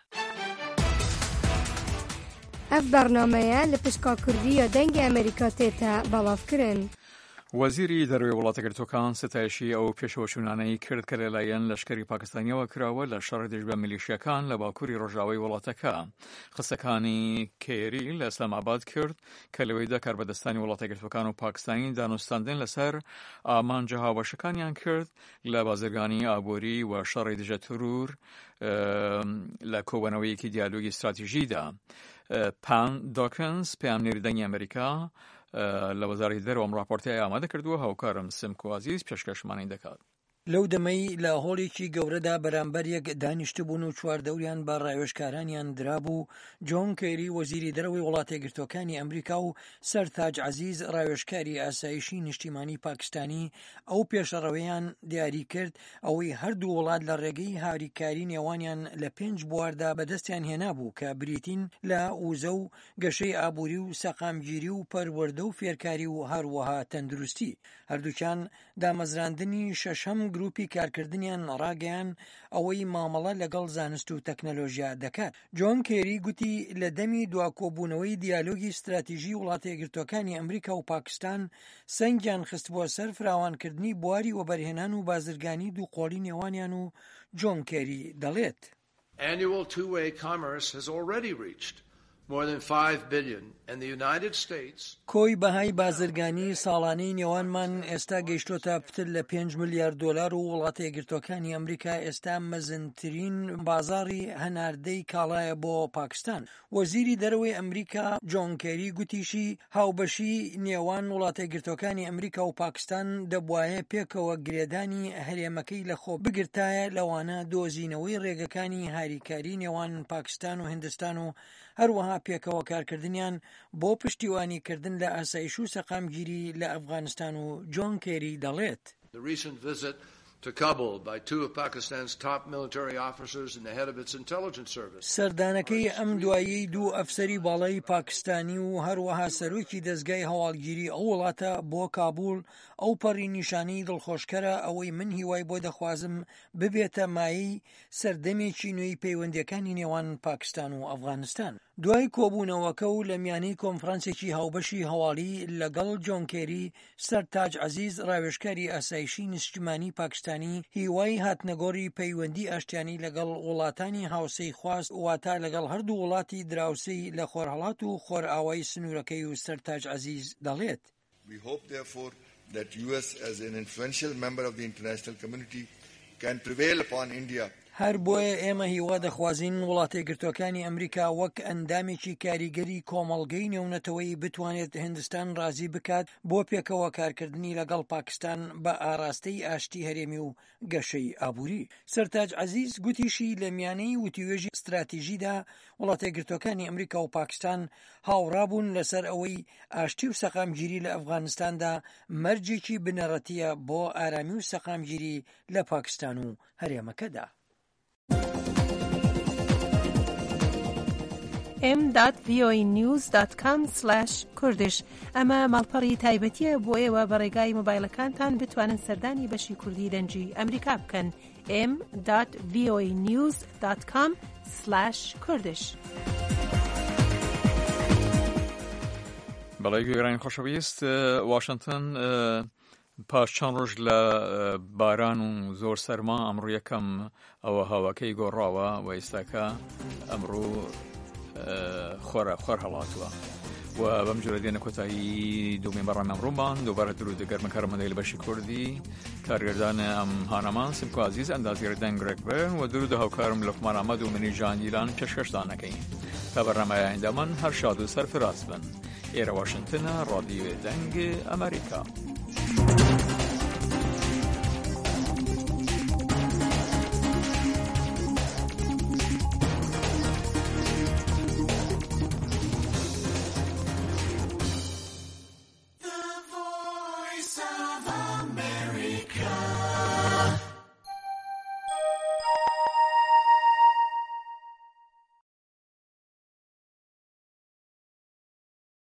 ئەف بەرنامەیە لە پشکا کوردیە دەنگی ئەمریکا تێتە بەڵاوکردن. وەزیری دەروێ وڵاتەگرتوەکان ستایشی ئەو پێشەوەچوونانەی کرد کە لەلایەن لەشکری پاکستانیەوە کراوە لە شەڕ دژبە میلیشیەکان لە باکووری ڕۆژاوای وڵاتەکە. قسەکانی کێری لە ئیسلاماباد کرد کە لەوەیدا کاربەدەستانی وڵاتەگرتوەکان و پاکستانی دانوستاندن لەسەر ئامانجە هاوبەشەکانیان کرد لە بازرگانی ئابووری و شەڕی دژە ترور لە کۆبوونەوەیەکی دیالۆگی استراتیژیدا. پان دۆکنز پەیامنێری دەنگی ئەمریکا لە وەزارەتی دەرەوە ڕاپۆرتەیە ئامادە کردووە. هاوکارم سمکو عەزیز پێشکەشمانی دەکات. لەو دەمەی لە هۆڵێکی گەورەدا بەرامبەر یەک دانیشتبوون و چواردەوریان بە ڕایۆژکارانیان درابوو. جۆن کێری وەزیری دەرەوەی وڵاتە گرتوەکانی ئەمریکا و سەر تاج عەزیز ڕایۆژکاری ئاسایشی نیشتیمانی پاکستانی ئەو پێشەڕەوەیان دیاری کرد ئەوەی هەردوو وڵات لە ڕێگەی هاوریکاری نێوانیان لە 5 بواردا بەدەستیان هێنابوو کە بریتین لە ووزە و گەشەی ئابووری و سەقامگیری و پەروەردە و فێرکاری و هەروەها تەندروستی. هەردووکیان دامەزراندنی شەشەم گروپی کارکردنیان ڕاگەیان ئەوەی مامەڵە لەگەڵ زانست و تەکنەلۆژیا دەکات. جۆن کێری گوتی لە دەمی دواکۆبوونەوەی دیالۆگی استراتیژی وڵاتە یەکگرتوەکانی ئەمریکا و پاکستان سەنگیان خست بۆ سەر فراوانکردنی بواری وەبەرهێنان و بازرگانی دووقۆڵی نێوانیان و جۆن کێری دەڵێت Annual two-way commerce has already reached more than 5 billion and the United States کۆی بەهای بازرگانی ساڵانەی نێوانمان ئێستا گەیشتۆتە پتر لە 5 ملیارد دۆلار و وڵاتە یەکگرتوەکانی ئەمریکا ئێستا مەزنترین بازاڕی هەناردەی کاڵایە بۆ پاکستان. وەزیری دەرەوەی ئەمریکا جۆن کێری گوتیشی هاوبەشی نێوان وڵاتە یەکگرتوەکانی ئەمریکا و پاکستان دەبوایە پێکەوە گرێدانی هەرێمەکەی لەخۆ بگرتایە لەوانە دۆزینەوەی ڕێگەکانی هاریکاری نێوان پاکستان و هیندستان و هەروەها پێکەوە کارکردنیان بۆ پشتیوانیکردن لە ئاسایش و سەقامگیری لە ئەفغانستان و جۆن کێری دەڵێت. The recent visit to Kabul by two of Pakistan's top military officers and the head of its intelligence service. سەردانەکەی ئەم دوایی دوو ئەفسەری باڵای پاکستانی و هەروەها سەرۆکی دەستگای هەواڵگیری ئەو وڵاتە بۆ کابول ئەو پەڕی نیشانەی دڵخۆشکەرە ئەوەی من هیوای بۆ دەخوازم ببێتە مایەی سەردەمێکی نوێی پەیوەندیەکانی نێوان پاکستان و ئەفغانستان. دوای کۆبوونەوەکە و لە میانەی کۆنفرانسێکی هاوبەشی هەواڵی لەگەڵ جۆن کێری سەر تاج عەزیز ڕاوێژکاری ئاسایشی نیشتیمانی پاکستانی هیوای هاتنەگۆڕی پەیوەندی ئاشتیانی لەگەڵ وڵاتانی هاوسەی خواست واتە لەگەڵ هەردوو وڵاتی دراوسەی لە خۆرهەڵات و خۆرئاوای سنوورەکەی و سەر تاج عەزیز دەڵێت. We hope therefore that US as an influential member of the international community can prevail upon India. هەر بۆیە ئێمە هیوا دەخوازین وڵاتە یەکگرتوەکانی ئەمریکا وەک ئەندامێکی کاریگەری کۆمەڵگەی نێونەتەوەی بتوانێت هیندستان ڕازی بکات بۆ پێکەوە کارکردنی لەگەڵ پاکستان بە ئاراستەی ئاشتی هەرێمی و گەشەی ئابووری. سەرتاج عەزیز گوتیشی لە میانەی وتیوێژی استراتیژیدا وڵاتە یەکگرتوەکانی ئەمریکا و پاکستان هاوڕابوون لەسەر ئەوەی ئاشتی و سەقامگیری لە ئەفغانستاندا مەرجێکی بنەڕەتیە بۆ ئارامی و سەقامگیری لە پاکستان و هەرێمەکەدا. m.voanews.com/kurdish ئەمە ماڵپەڕی تایبەتیە بۆ ئێوە بە ڕێگای مۆبایلەکانتان بتوانن سەردانی بەشی کوردی دەنجی ئەمریکا بکەن. m.voanews.com/kurdish بەڵێ گوێرانی خۆشەویست، واشنگتن پاش چەند ڕۆژ لە باران و زۆر سەرما ئەمڕۆ یەکەم ئەوە هاواکەی گۆڕاوە و ئێستاکە ئەمڕۆ خۆر هەڵاتووە و بەمجرە دێنە کۆتایی دومێن بەڕێمە ئەمڕۆمان دووبارە درود گەرمە کارمەندەی لە بەشی کوردی کارگەردانە ئەم هانەمان سمکو عزیز ئەندازیێر دەنگرێک بن و درود هاوکارم لوقمان ئەحمەد و منی جانگیلان پێشکەشتان نەکەین تا بەڕێمای ئایندەمان هەر شاد و سەرفراز بن. ئێرە واشنگتنە ڕادیۆی دەنگی ئەمریکا.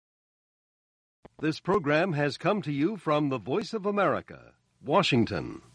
This program has come to you from the Voice of America, Washington.